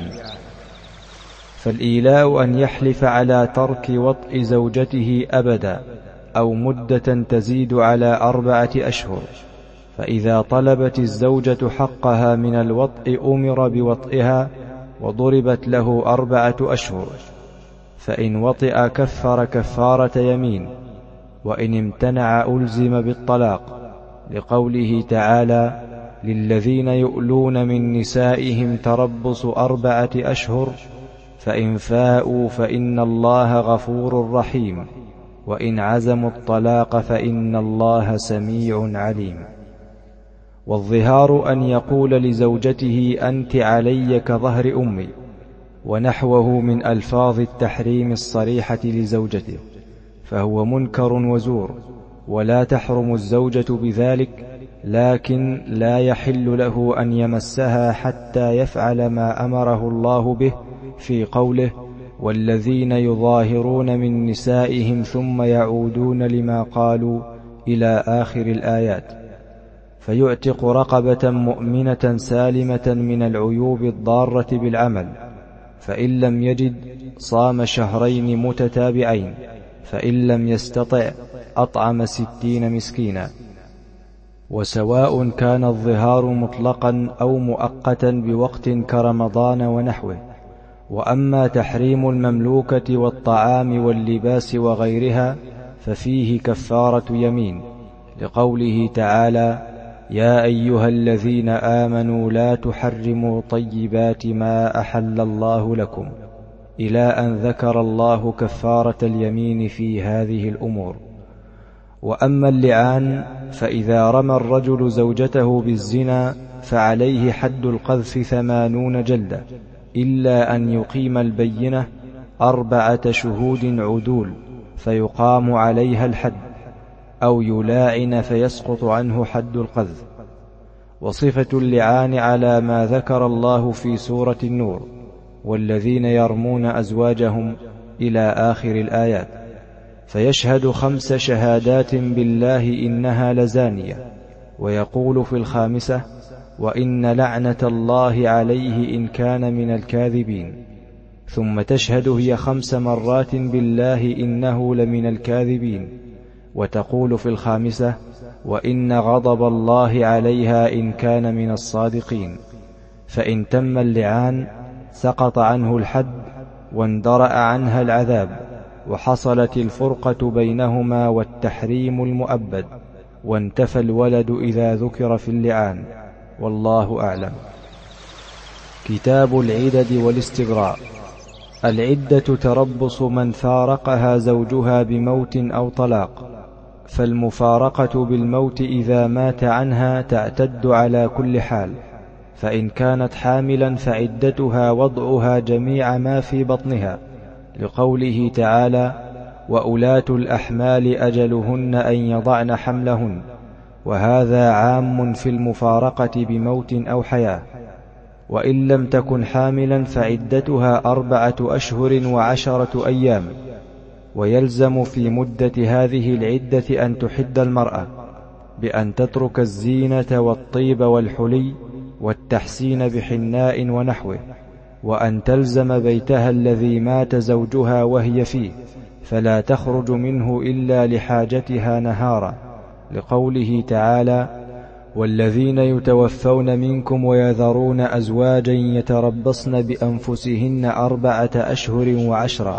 فالإيلاء أن يحلف على ترك وطء زوجته أبدا أو مدة تزيد على أربعة أشهر، فإذا طلبت الزوجة حقها من الوطء أمر بوطئها وضربت له أربعة أشهر، فإن وطئ كفر كفارة يمين، وإن امتنع ألزم بالطلاق، لقوله تعالى: للذين يؤلون من نسائهم تربص أربعة أشهر فإن فاءوا فإن الله غفور رحيم، وإن عزموا الطلاق فإن الله سميع عليم. والظهار أن يقول لزوجته: أنت علي كظهر أمي، ونحوه من ألفاظ التحريم الصريحة لزوجته، فهو منكر وزور، ولا تحرم الزوجة بذلك، لكن لا يحل له أن يمسها حتى يفعل ما أمره الله به في قوله: والذين يظاهرون من نسائهم ثم يعودون لما قالوا إلى آخر الآيات، فيعتق رقبة مؤمنة سالمة من العيوب الضارة بالعمل، فإن لم يجد صام شهرين متتابعين، فإن لم يستطع أطعم ستين مسكينا. وسواء كان الظهار مطلقا أو مؤقتا بوقت كرمضان ونحوه. وأما تحريم المملوكة والطعام واللباس وغيرها ففيه كفارة يمين، لقوله تعالى: يا أيها الذين آمنوا لا تحرموا طيبات ما أحل الله لكم، إلى أن ذكر الله كفارة اليمين في هذه الأمور. وأما اللعان فإذا رمى الرجل زوجته بالزنا فعليه حد القذف ثمانون جلدة، إلا أن يقيم البينة أربعة شهود عدول فيقام عليها الحد، أو يلاعن فيسقط عنه حد القذف. وصفة اللعان على ما ذكر الله في سورة النور: والذين يرمون أزواجهم إلى آخر الآيات. فيشهد خمس شهادات بالله إنها لزانية، ويقول في الخامسة: وإن لعنة الله عليه إن كان من الكاذبين. ثم تشهد هي خمس مرات بالله إنه لمن الكاذبين، وتقول في الخامسة: وإن غضب الله عليها إن كان من الصادقين. فإن تم اللعان سقط عنه الحد واندرأ عنها العذاب، وحصلت الفرقة بينهما والتحريم المؤبد، وانتفى الولد إذا ذكر في اللعان، والله أعلم. كتاب العدد والاستبراء. العدة تربص من فارقها زوجها بموت أو طلاق، فالمفارقة بالموت إذا مات عنها تعتد على كل حال، فإن كانت حاملا فعدتها وضعها جميع ما في بطنها، لقوله تعالى: وأولاة الأحمال أجلهن أن يضعن حملهن، وهذا عام في المفارقة بموت أو حياة. وإن لم تكن حاملا فعدتها أربعة أشهر وعشرة أيام، ويلزم في مدة هذه العدة أن تحد المرأة بأن تترك الزينة والطيب والحلي والتحسين بحناء ونحوه، وأن تلزم بيتها الذي مات زوجها وهي فيه، فلا تخرج منه إلا لحاجتها نهارا، لقوله تعالى: والذين يتوفون منكم ويذرون أزواجا يتربصن بأنفسهن أربعة أشهر وعشرا.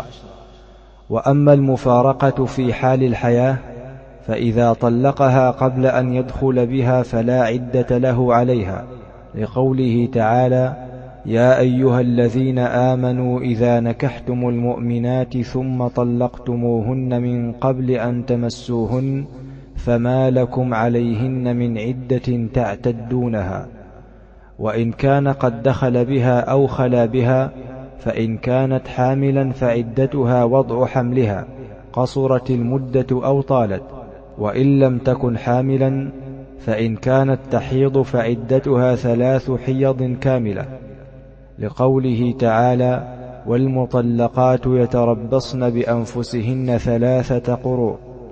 وأما المفارقة في حال الحياة فإذا طلقها قبل أن يدخل بها فلا عدة له عليها، لقوله تعالى: يا أيها الذين آمنوا إذا نكحتم المؤمنات ثم طلقتموهن من قبل أن تمسوهن فما لكم عليهن من عدة تعتدونها. وإن كان قد دخل بها أو خلا بها، فإن كانت حاملا فعدتها وضع حملها قصرت المدة أو طالت، وإن لم تكن حاملا فإن كانت تحيض فعدتها ثلاث حيض كاملة، لقوله تعالى: والمطلقات يتربصن بأنفسهن ثلاثة قروء.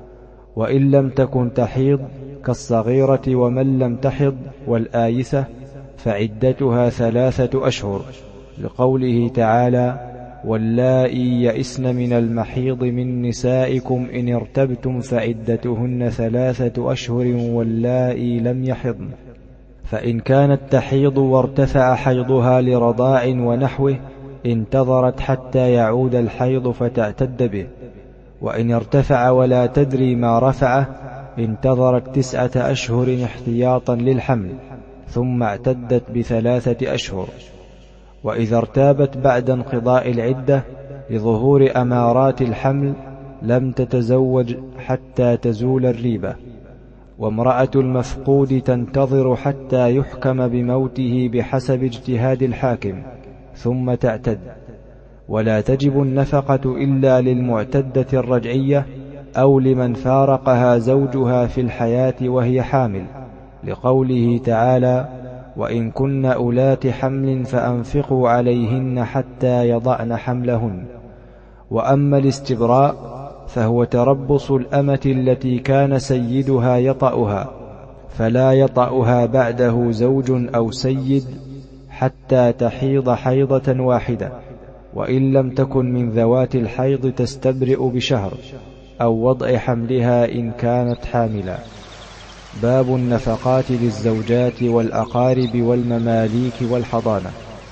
وإن لم تكن تحيض كالصغيرة ومن لم تحض والآيسة فعدتها ثلاثة أشهر، لقوله تعالى: واللائي يئسن من المحيض من نسائكم إن ارتبتم فعدتهن ثلاثة أشهر واللائي لم يحضن. فإن كانت تحيض وارتفع حيضها لرضاع ونحوه انتظرت حتى يعود الحيض فتعتد به، وإن ارتفع ولا تدري ما رفعه انتظرت تسعة أشهر احتياطا للحمل ثم اعتدت بثلاثة أشهر. وإذا ارتابت بعد انقضاء العدة لظهور أمارات الحمل لم تتزوج حتى تزول الريبة. وامرأة المفقود تنتظر حتى يحكم بموته بحسب اجتهاد الحاكم ثم تعتد. ولا تجب النفقة إلا للمعتدة الرجعية أو لمن فارقها زوجها في الحياة وهي حامل، لقوله تعالى: وإن كن أولات حمل فأنفقوا عليهن حتى يضعن حملهن. وأما الاستبراء فهو تربص الأمة التي كان سيدها يطأها، فلا يطأها بعده زوج أو سيد حتى تحيض حيضة واحدة، وإن لم تكن من ذوات الحيض تستبرئ بشهر أو وضع حملها إن كانت حاملا. باب النفقات للزوجات والأقارب والمماليك والحضانة.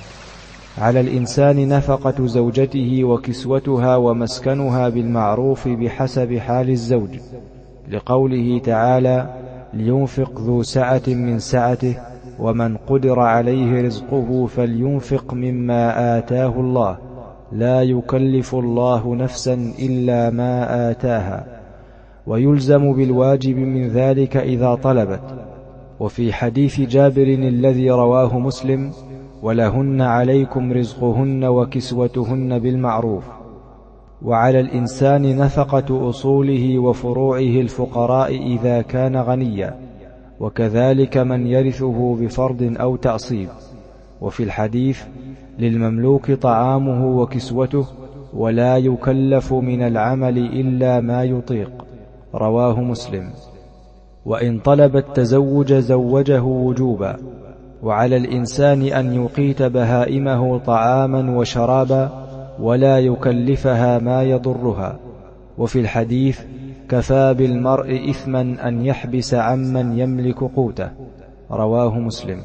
على الإنسان نفقة زوجته وكسوتها ومسكنها بالمعروف بحسب حال الزوج، لقوله تعالى: لينفق ذو سعة من سعته، ومن قدر عليه رزقه فلينفق مما آتاه الله، لا يكلف الله نفسا إلا ما آتاها، ويلزم بالواجب من ذلك إذا طلبت. وفي حديث جابر الذي رواه مسلم: ولهن عليكم رزقهن وكسوتهن بالمعروف. وعلى الإنسان نفقة أصوله وفروعه الفقراء إذا كان غنيا، وكذلك من يرثه بفرض أو تعصيب. وفي الحديث: للمملوك طعامه وكسوته، ولا يكلف من العمل إلا ما يطيق، رواه مسلم. وإن طلب التزوج زوجه وجوبا. وعلى الإنسان أن يقيت بهائمه طعاما وشرابا، ولا يكلفها ما يضرها. وفي الحديث: كفى بالمرء إثما أن يحبس عمن يملك قوته، رواه مسلم.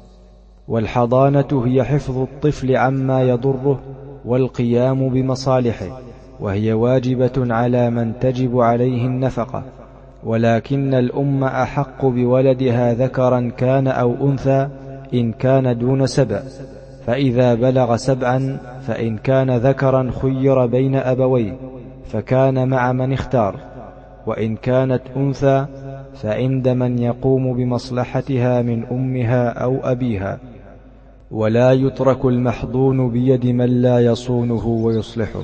والحضانة هي حفظ الطفل عما يضره والقيام بمصالحه، وهي واجبة على من تجب عليه النفقة، ولكن الأم أحق بولدها ذكرا كان أو أنثى إن كان دون سبع، فإذا بلغ سبعا فإن كان ذكرا خير بين أبويه فكان مع من اختار، وإن كانت أنثى فعند من يقوم بمصلحتها من أمها أو أبيها. ولا يترك المحضون بيد من لا يصونه ويصلحه.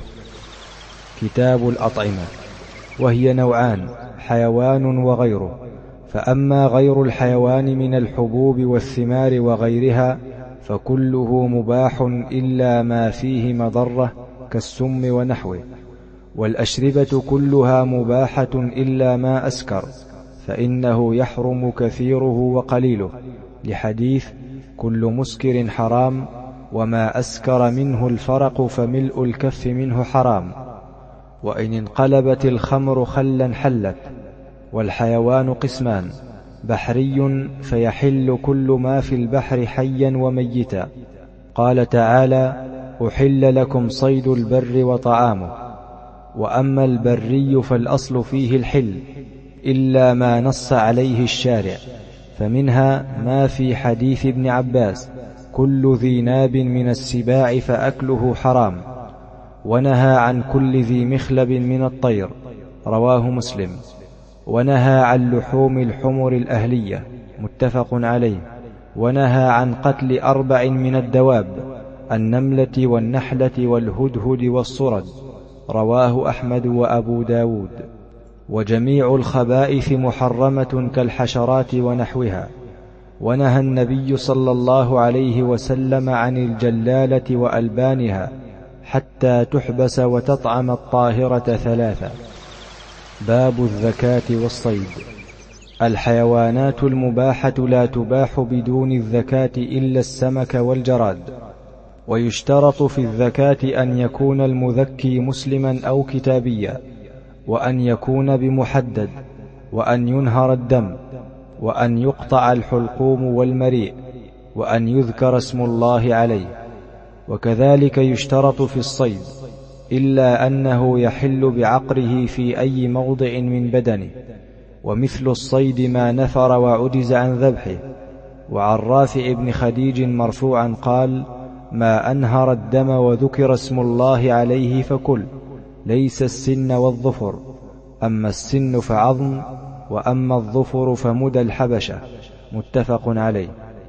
كتاب الأطعمة، وهي نوعان: حيوان وغيره. فأما غير الحيوان من الحبوب والثمار وغيرها فكله مباح إلا ما فيه مضرة كالسم ونحوه. والأشربة كلها مباحة إلا ما أسكر، فإنه يحرم كثيره وقليله، لحديث: كل مسكر حرام، وما أسكر منه الفرق فملء الكف منه حرام. وإن انقلبت الخمر خلا حلت. والحيوان قسمان: بحري فيحل كل ما في البحر حيا وميتا. قال تعالى: أحل لكم صيد البر وطعامه. وأما البري فالأصل فيه الحل إلا ما نص عليه الشارع، فمنها ما في حديث ابن عباس: كل ذي ناب من السباع فأكله حرام. ونهى عن كل ذي مخلب من الطير، رواه مسلم. ونهى عن لحوم الحمر الأهلية، متفق عليه. ونهى عن قتل أربع من الدواب: النملة والنحلة والهدهد والصرد، رواه أحمد وأبو داود. وجميع الخبائث محرمة كالحشرات ونحوها. ونهى النبي صلى الله عليه وسلم عن الجلالة وألبانها حتى تحبس وتطعم الطاهرة ثلاثة. باب الزكاة والصيد. الحيوانات المباحة لا تباح بدون الزكاة إلا السمك والجراد. ويشترط في الزكاة أن يكون المذكي مسلما أو كتابيا، وأن يكون بمحدد، وأن ينهر الدم، وأن يقطع الحلقوم والمريء، وأن يذكر اسم الله عليه. وكذلك يشترط في الصيد، إلا أنه يحل بعقره في أي موضع من بدنه. ومثل الصيد ما نفر وعجز عن ذبحه. وعن رافع بن خديج مرفوعا قال: ما أنهر الدم وذكر اسم الله عليه فكل، ليس السن والظفر، أما السن فعظم، وأما الظفر فمدى الحبشة، متفق عليه.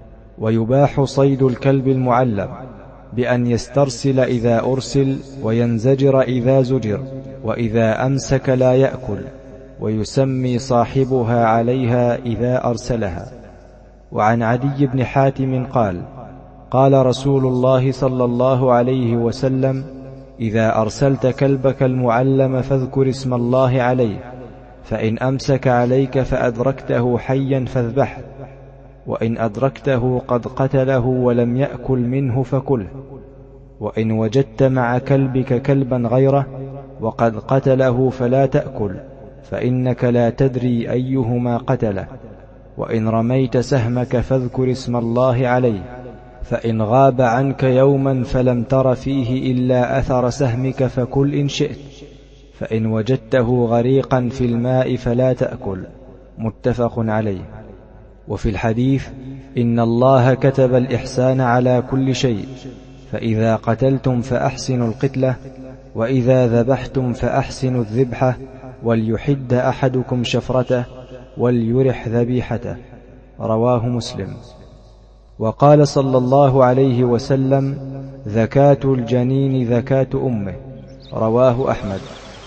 ويباح صيد الكلب المعلم بأن يسترسل إذا أرسل، وينزجر إذا زجر، وإذا أمسك لا يأكل، ويسمي صاحبها عليها إذا أرسلها. وعن عدي بن حاتم قال: قال رسول الله صلى الله عليه وسلم: إذا أرسلت كلبك المعلم فاذكر اسم الله عليه، فإن أمسك عليك فأدركته حيا فاذبحه، وإن أدركته قد قتله ولم يأكل منه فكله. وإن وجدت مع كلبك كلبا غيره وقد قتله فلا تأكل، فإنك لا تدري أيهما قتله. وإن رميت سهمك فاذكر اسم الله عليه، فإن غاب عنك يوما فلم تر فيه إلا أثر سهمك فكل إن شئت، فإن وجدته غريقا في الماء فلا تأكل، متفق عليه. وفي الحديث: إن الله كتب الإحسان على كل شيء، فإذا قتلتم فأحسنوا القتلة، وإذا ذبحتم فأحسنوا الذبحة، وليحد أحدكم شفرته، وليرح ذبيحته. رواه مسلم. وقال صلى الله عليه وسلم: زكاة الجنين زكاة أمه. رواه أحمد.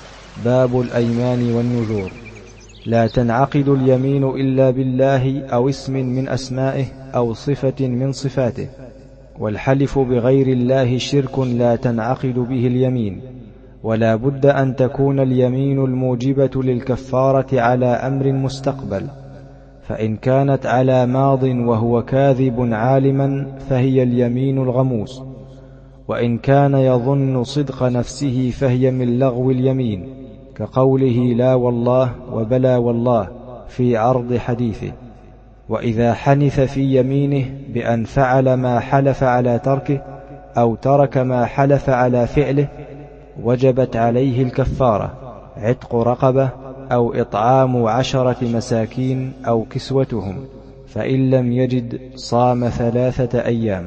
باب الأيمان والنذور. لا تنعقد اليمين إلا بالله أو اسم من أسمائه أو صفة من صفاته، والحلف بغير الله شرك لا تنعقد به اليمين، ولا بد أن تكون اليمين الموجبة للكفارة على أمر مستقبل، فإن كانت على ماض وهو كاذب عالما فهي اليمين الغموس، وإن كان يظن صدق نفسه فهي من لغو اليمين، كقوله لا والله وبلا والله في عرض حديثه. وإذا حنث في يمينه بأن فعل ما حلف على تركه أو ترك ما حلف على فعله وجبت عليه الكفارة: عتق رقبة أو إطعام عشرة مساكين أو كسوتهم، فإن لم يجد صام ثلاثة أيام.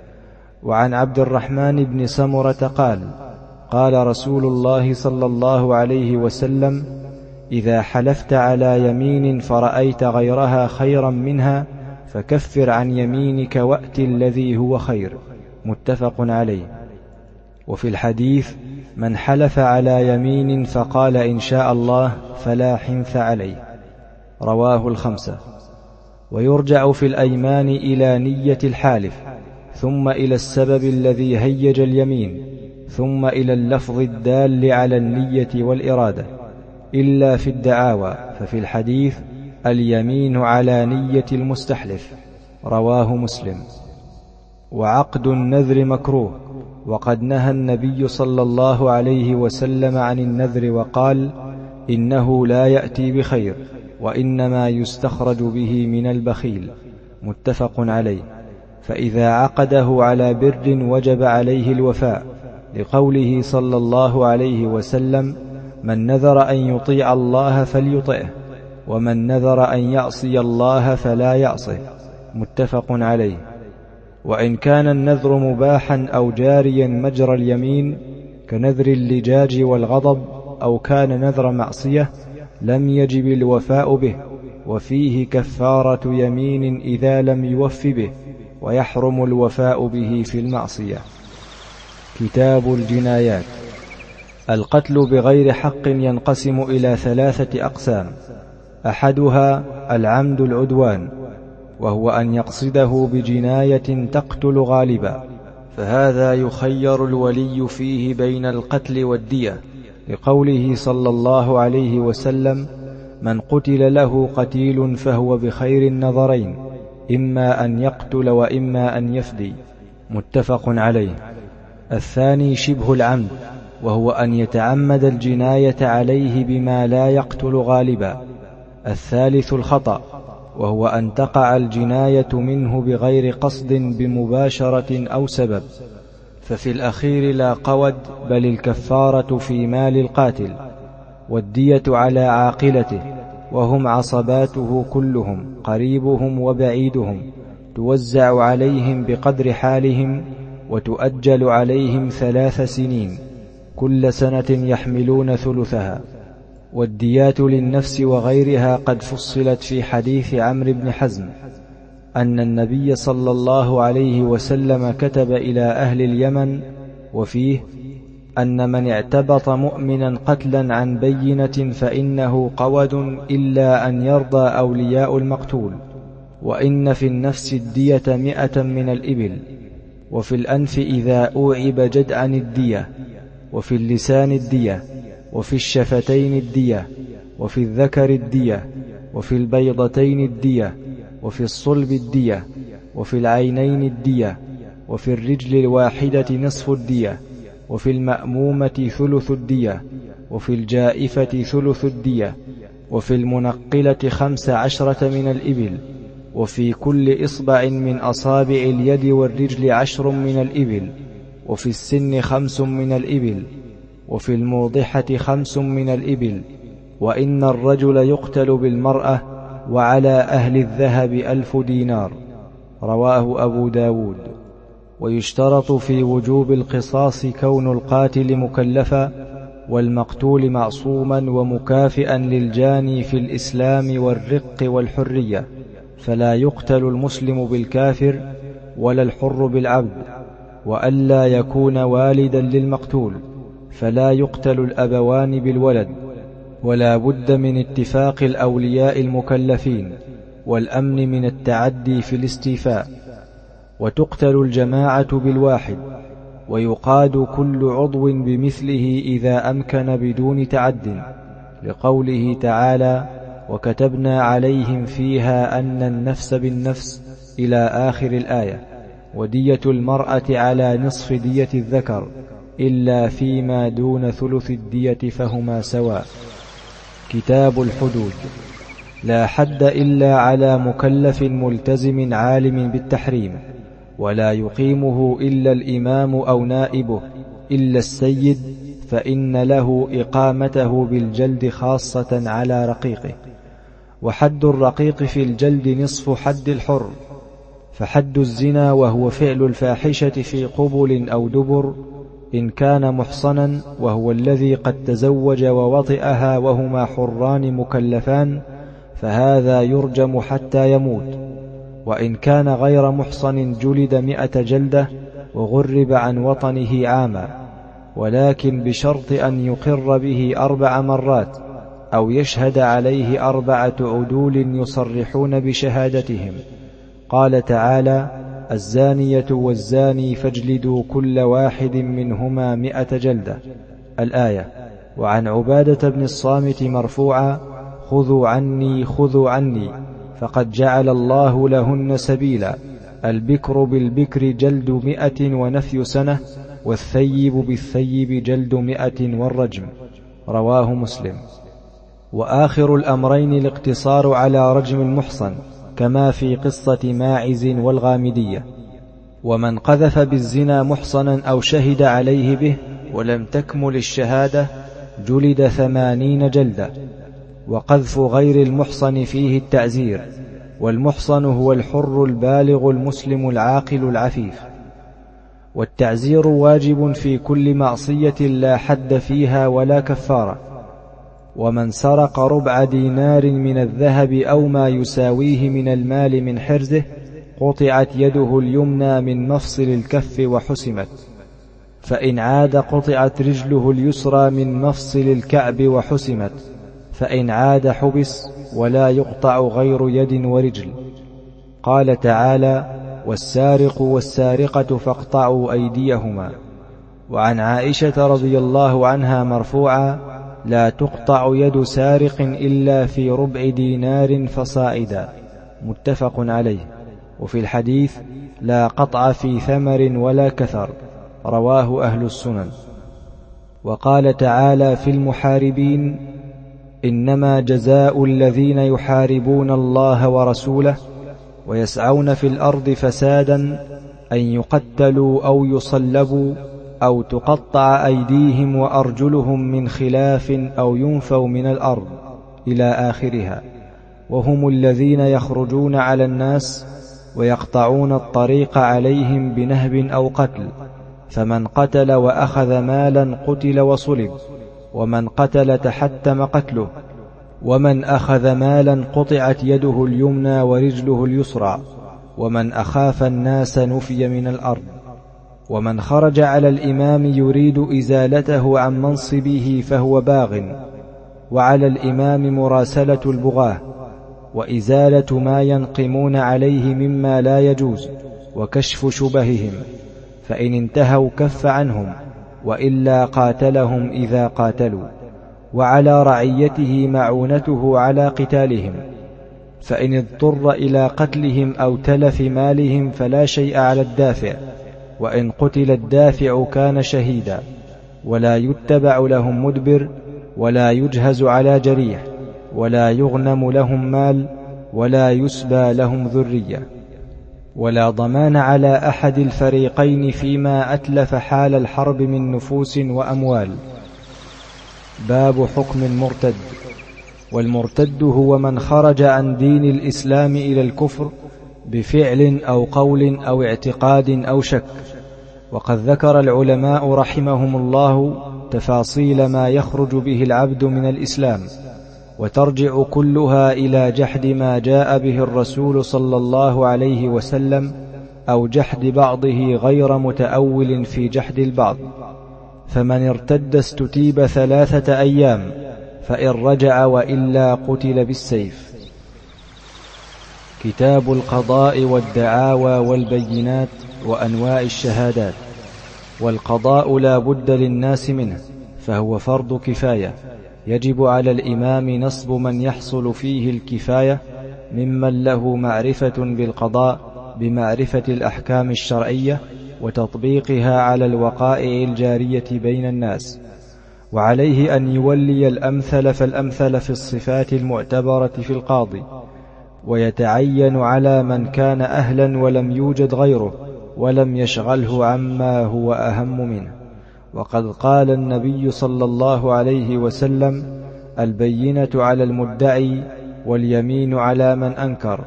وعن عبد الرحمن بن سمرة قال: قال رسول الله صلى الله عليه وسلم: إذا حلفت على يمين فرأيت غيرها خيرا منها فكفر عن يمينك وأت الذي هو خير. متفق عليه. وفي الحديث: من حلف على يمين فقال إن شاء الله فلا حنث عليه. رواه الخمسة. ويرجع في الأيمان إلى نية الحالف، ثم إلى السبب الذي هيج اليمين، ثم إلى اللفظ الدال على النية والإرادة، إلا في الدعاوى، ففي الحديث: اليمين على نية المستحلف. رواه مسلم. وعقد النذر مكروه، وقد نهى النبي صلى الله عليه وسلم عن النذر وقال: إنه لا يأتي بخير، وإنما يستخرج به من البخيل. متفق عليه. فإذا عقده على بر وجب عليه الوفاء، لقوله صلى الله عليه وسلم: من نذر أن يطيع الله فليطعه، ومن نذر أن يعصي الله فلا يعصه. متفق عليه. وإن كان النذر مباحا أو جاريا مجرى اليمين كنذر اللجاج والغضب، أو كان نذر معصية، لم يجب الوفاء به، وفيه كفارة يمين إذا لم يوف به، ويحرم الوفاء به في المعصية. كتاب الجنايات. القتل بغير حق ينقسم إلى ثلاثة أقسام: أحدها العمد العدوان، وهو أن يقصده بجناية تقتل غالبا، فهذا يخير الولي فيه بين القتل والدية، لقوله صلى الله عليه وسلم: من قتل له قتيل فهو بخير النظرين، إما أن يقتل وإما أن يفدي. متفق عليه. الثاني شبه العمد، وهو أن يتعمد الجناية عليه بما لا يقتل غالبا. الثالث الخطأ، وهو أن تقع الجناية منه بغير قصد بمباشرة أو سبب، ففي الأخير لا قود، بل الكفارة في مال القاتل، والدية على عاقلته، وهم عصباته كلهم قريبهم وبعيدهم، توزع عليهم بقدر حالهم، وتؤجل عليهم ثلاث سنين، كل سنة يحملون ثلثها. والديات للنفس وغيرها قد فصلت في حديث عمرو بن حزم أن النبي صلى الله عليه وسلم كتب إلى أهل اليمن وفيه: أن من اعتبط مؤمنا قتلا عن بينة فإنه قود إلا أن يرضى أولياء المقتول، وإن في النفس الدية مئة من الإبل، وفي الأنف إذا أوعب جدعا الدية، وفي اللسان الدية، وفي الشفتين الدية، وفي الذكر الدية، وفي البيضتين الدية، وفي الصلب الدية، وفي العينين الدية، وفي الرجل الواحدة نصف الدية، وفي المأمومة ثلث الدية، وفي الجائفة ثلث الدية، وفي المنقلة خمس عشرة من الإبل، وفي كل إصبع من أصابع اليد والرجل عشر من الإبل، وفي السن خمس من الإبل، وفي الموضحة خمس من الإبل. وإن الرجل يقتل بالمرأة وعلى أهل الذهب ألف دينار. رواه أبو داود. ويشترط في وجوب القصاص كون القاتل مكلفا والمقتول معصوما ومكافئا للجاني في الإسلام والرق والحرية، فلا يقتل المسلم بالكافر ولا الحر بالعبد، وألا يكون والدا للمقتول، فلا يقتل الأبوان بالولد، ولا بد من اتفاق الأولياء المكلفين والأمن من التعدي في الاستيفاء، وتقتل الجماعة بالواحد، ويقاد كل عضو بمثله إذا أمكن بدون تعد، لقوله تعالى: وكتبنا عليهم فيها أن النفس بالنفس إلى آخر الآية. ودية المرأة على نصف دية الذكر إلا فيما دون ثلث الدية فهما سواء. كتاب الحدود. لا حد إلا على مكلف ملتزم عالم بالتحريم، ولا يقيمه إلا الإمام أو نائبه إلا السيد، فإن له إقامته بالجلد خاصة على رقيقه. وحد الرقيق في الجلد نصف حد الحر. فحد الزنا وهو فعل الفاحشة في قبل أو دبر إن كان محصنا، وهو الذي قد تزوج ووطئها وهما حران مكلفان، فهذا يرجم حتى يموت. وإن كان غير محصن جلد مئة جلدة وغرب عن وطنه عاما، ولكن بشرط أن يقر به أربع مرات أو يشهد عليه أربعة عدول يصرحون بشهادتهم. قال تعالى: الزانية والزاني فاجلدوا كل واحد منهما مئة جلدة، الآية. وعن عبادة بن الصامت مرفوعا: خذوا عني خذوا عني فقد جعل الله لهن سبيلا، البكر بالبكر جلد مئة ونفي سنة، والثيب بالثيب جلد مئة والرجم. رواه مسلم. وآخر الأمرين الاقتصار على رجم المحصن، كما في قصة ماعز والغامدية. ومن قذف بالزنا محصنا أو شهد عليه به ولم تكمل الشهادة جلد ثمانين جلدة. وقذف غير المحصن فيه التعزير، والمحصن هو الحر البالغ المسلم العاقل العفيف. والتعزير واجب في كل معصية لا حد فيها ولا كفارة. ومن سرق ربع دينار من الذهب أو ما يساويه من المال من حرزه قطعت يده اليمنى من مفصل الكف وحسمت، فإن عاد قطعت رجله اليسرى من مفصل الكعب وحسمت، فإن عاد حبس، ولا يقطع غير يد ورجل. قال تعالى: والسارق والسارقة فاقطعوا أيديهما. وعن عائشة رضي الله عنها مرفوعا: لا تقطع يد سارق إلا في ربع دينار فصاعدا، متفق عليه. وفي الحديث: لا قطع في ثمر ولا كثر، رواه أهل السنن. وقال تعالى في المحاربين: إنما جزاء الذين يحاربون الله ورسوله ويسعون في الأرض فسادا أن يقتلوا أو يصلبوا أو تقطع أيديهم وأرجلهم من خلاف أو ينفوا من الأرض، إلى آخرها. وهم الذين يخرجون على الناس ويقطعون الطريق عليهم بنهب أو قتل، فمن قتل وأخذ مالا قتل وصلب، ومن قتل تحتم قتله، ومن أخذ مالا قطعت يده اليمنى ورجله اليسرى، ومن أخاف الناس نفي من الأرض. ومن خرج على الإمام يريد إزالته عن منصبه فهو باغ، وعلى الإمام مراسلة البغاة، وإزالة ما ينقمون عليه مما لا يجوز، وكشف شبههم، فإن انتهوا كف عنهم، وإلا قاتلهم إذا قاتلوا. وعلى رعيته معونته على قتالهم، فإن اضطر إلى قتلهم أو تلف مالهم فلا شيء على الدافع، وإن قتل الدافع كان شهيدا، ولا يتبع لهم مدبر، ولا يجهز على جريح، ولا يغنم لهم مال، ولا يسبى لهم ذرية. ولا ضمان على أحد الفريقين فيما أتلف حال الحرب من نفوس وأموال. باب حكم المرتد. والمرتد هو من خرج عن دين الإسلام إلى الكفر بفعل أو قول أو اعتقاد أو شك. وقد ذكر العلماء رحمهم الله تفاصيل ما يخرج به العبد من الإسلام، وترجع كلها إلى جحد ما جاء به الرسول صلى الله عليه وسلم أو جحد بعضه غير متأول في جحد البعض. فمن ارتد استتيب ثلاثة أيام، فإن رجع وإلا قتل بالسيف. كتاب القضاء والدعاوى والبينات وأنواع الشهادات. والقضاء لا بد للناس منه، فهو فرض كفاية، يجب على الإمام نصب من يحصل فيه الكفاية ممن له معرفة بالقضاء بمعرفة الأحكام الشرعية وتطبيقها على الوقائع الجارية بين الناس، وعليه أن يولي الأمثل فالأمثل في الصفات المعتبرة في القاضي، ويتعين على من كان أهلا ولم يوجد غيره ولم يشغله عما هو أهم منه. وقد قال النبي صلى الله عليه وسلم: البينة على المدعي واليمين على من أنكر.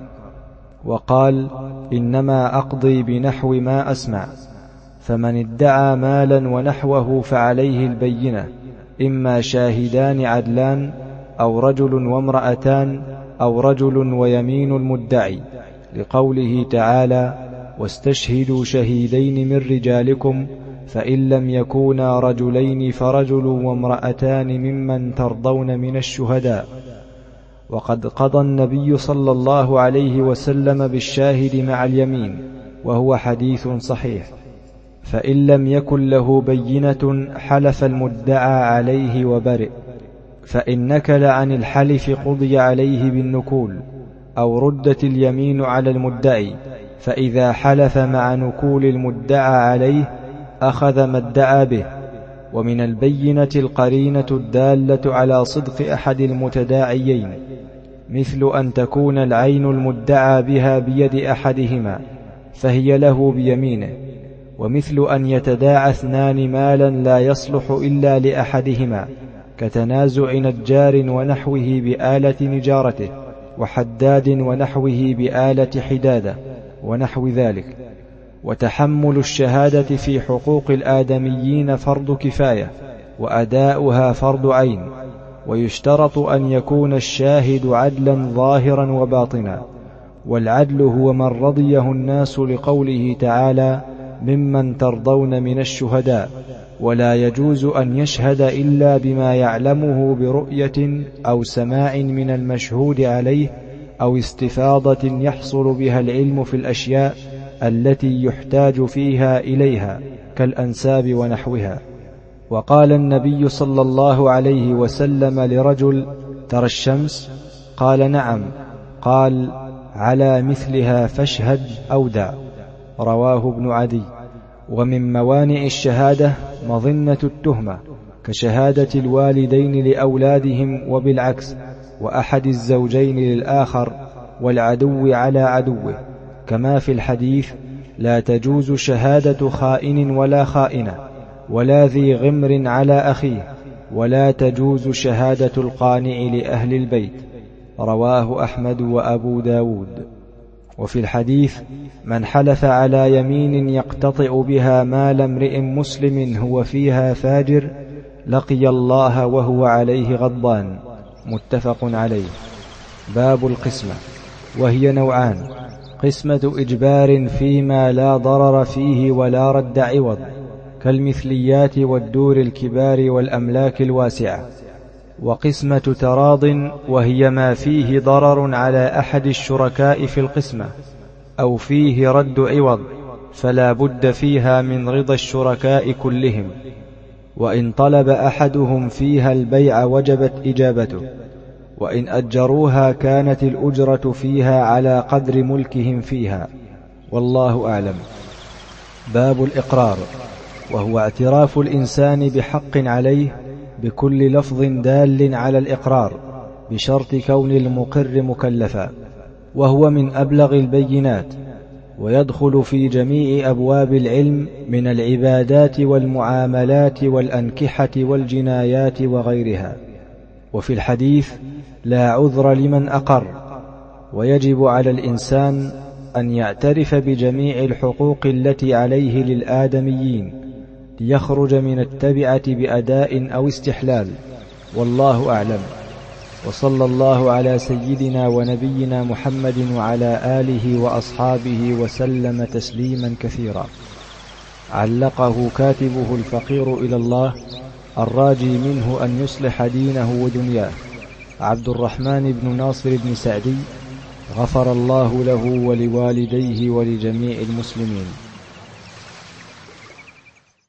وقال: إنما أقضي بنحو ما أسمع. فمن ادعى مالا ونحوه فعليه البينة، إما شاهدان عدلان أو رجل وامرأتان أو رجل ويمين المدعي، لقوله تعالى: واستشهدوا شهيدين من رجالكم فإن لم يكونا رجلين فرجل وامرأتان ممن ترضون من الشهداء. وقد قضى النبي صلى الله عليه وسلم بالشاهد مع اليمين، وهو حديث صحيح. فإن لم يكن له بينة حلف المدعى عليه وبرئ، فإن نكل عن الحلف قضي عليه بالنكول، أو ردت اليمين على المدعي، فإذا حلف مع نكول المدعى عليه أخذ ما ادعى به. ومن البينة القرينة الدالة على صدق أحد المتداعيين، مثل أن تكون العين المدعى بها بيد أحدهما فهي له بيمينه، ومثل أن يتداعى اثنان مالا لا يصلح إلا لأحدهما، كتنازع نجار ونحوه بآلة نجارته، وحداد ونحوه بآلة حدادة ونحو ذلك. وتحمل الشهادة في حقوق الآدميين فرض كفاية، وأداؤها فرض عين، ويشترط أن يكون الشاهد عدلا ظاهرا وباطنا. والعدل هو من رضيه الناس، لقوله تعالى: ممن ترضون من الشهداء. ولا يجوز أن يشهد إلا بما يعلمه برؤية أو سماع من المشهود عليه، أو استفاضة يحصل بها العلم في الأشياء التي يحتاج فيها إليها كالأنساب ونحوها. وقال النبي صلى الله عليه وسلم لرجل: ترى الشمس؟ قال: نعم. قال: على مثلها فاشهد أو دع. رواه ابن عدي. ومن موانع الشهادة مظنة التهمة، كشهادة الوالدين لأولادهم وبالعكس، وأحد الزوجين للآخر، والعدو على عدوه، كما في الحديث: لا تجوز شهادة خائن ولا خائنة، ولا ذي غمر على أخيه، ولا تجوز شهادة القانع لأهل البيت. رواه أحمد وأبو داود. وفي الحديث: من حلف على يمين يقتطع بها مال امرئ مسلم هو فيها فاجر لقي الله وهو عليه غضبان. متفق عليه. باب القسمة، وهي نوعان: قسمة إجبار فيما لا ضرر فيه ولا رد عوض، كالمثليات والدور الكبار والأملاك الواسعة، وقسمة تراض، وهي ما فيه ضرر على أحد الشركاء في القسمة أو فيه رد عوض، فلا بد فيها من رضا الشركاء كلهم، وإن طلب أحدهم فيها البيع وجبت إجابته، وإن أجروها كانت الأجرة فيها على قدر ملكهم فيها، والله أعلم. باب الإقرار، وهو اعتراف الإنسان بحق عليه بكل لفظ دال على الإقرار، بشرط كون المقر مكلفا، وهو من أبلغ البينات، ويدخل في جميع أبواب العلم من العبادات والمعاملات والأنكحة والجنايات وغيرها. وفي الحديث: لا عذر لمن أقر. ويجب على الإنسان أن يعترف بجميع الحقوق التي عليه للآدميين ليخرج من التبعة بأداء أو استحلال، والله أعلم. وصلى الله على سيدنا ونبينا محمد وعلى آله وأصحابه وسلم تسليما كثيرا. علقه كاتبه الفقير إلى الله الراجي منه أن يصلح دينه ودنياه، عبد الرحمن بن ناصر بن سعدي، غفر الله له ولوالديه ولجميع المسلمين.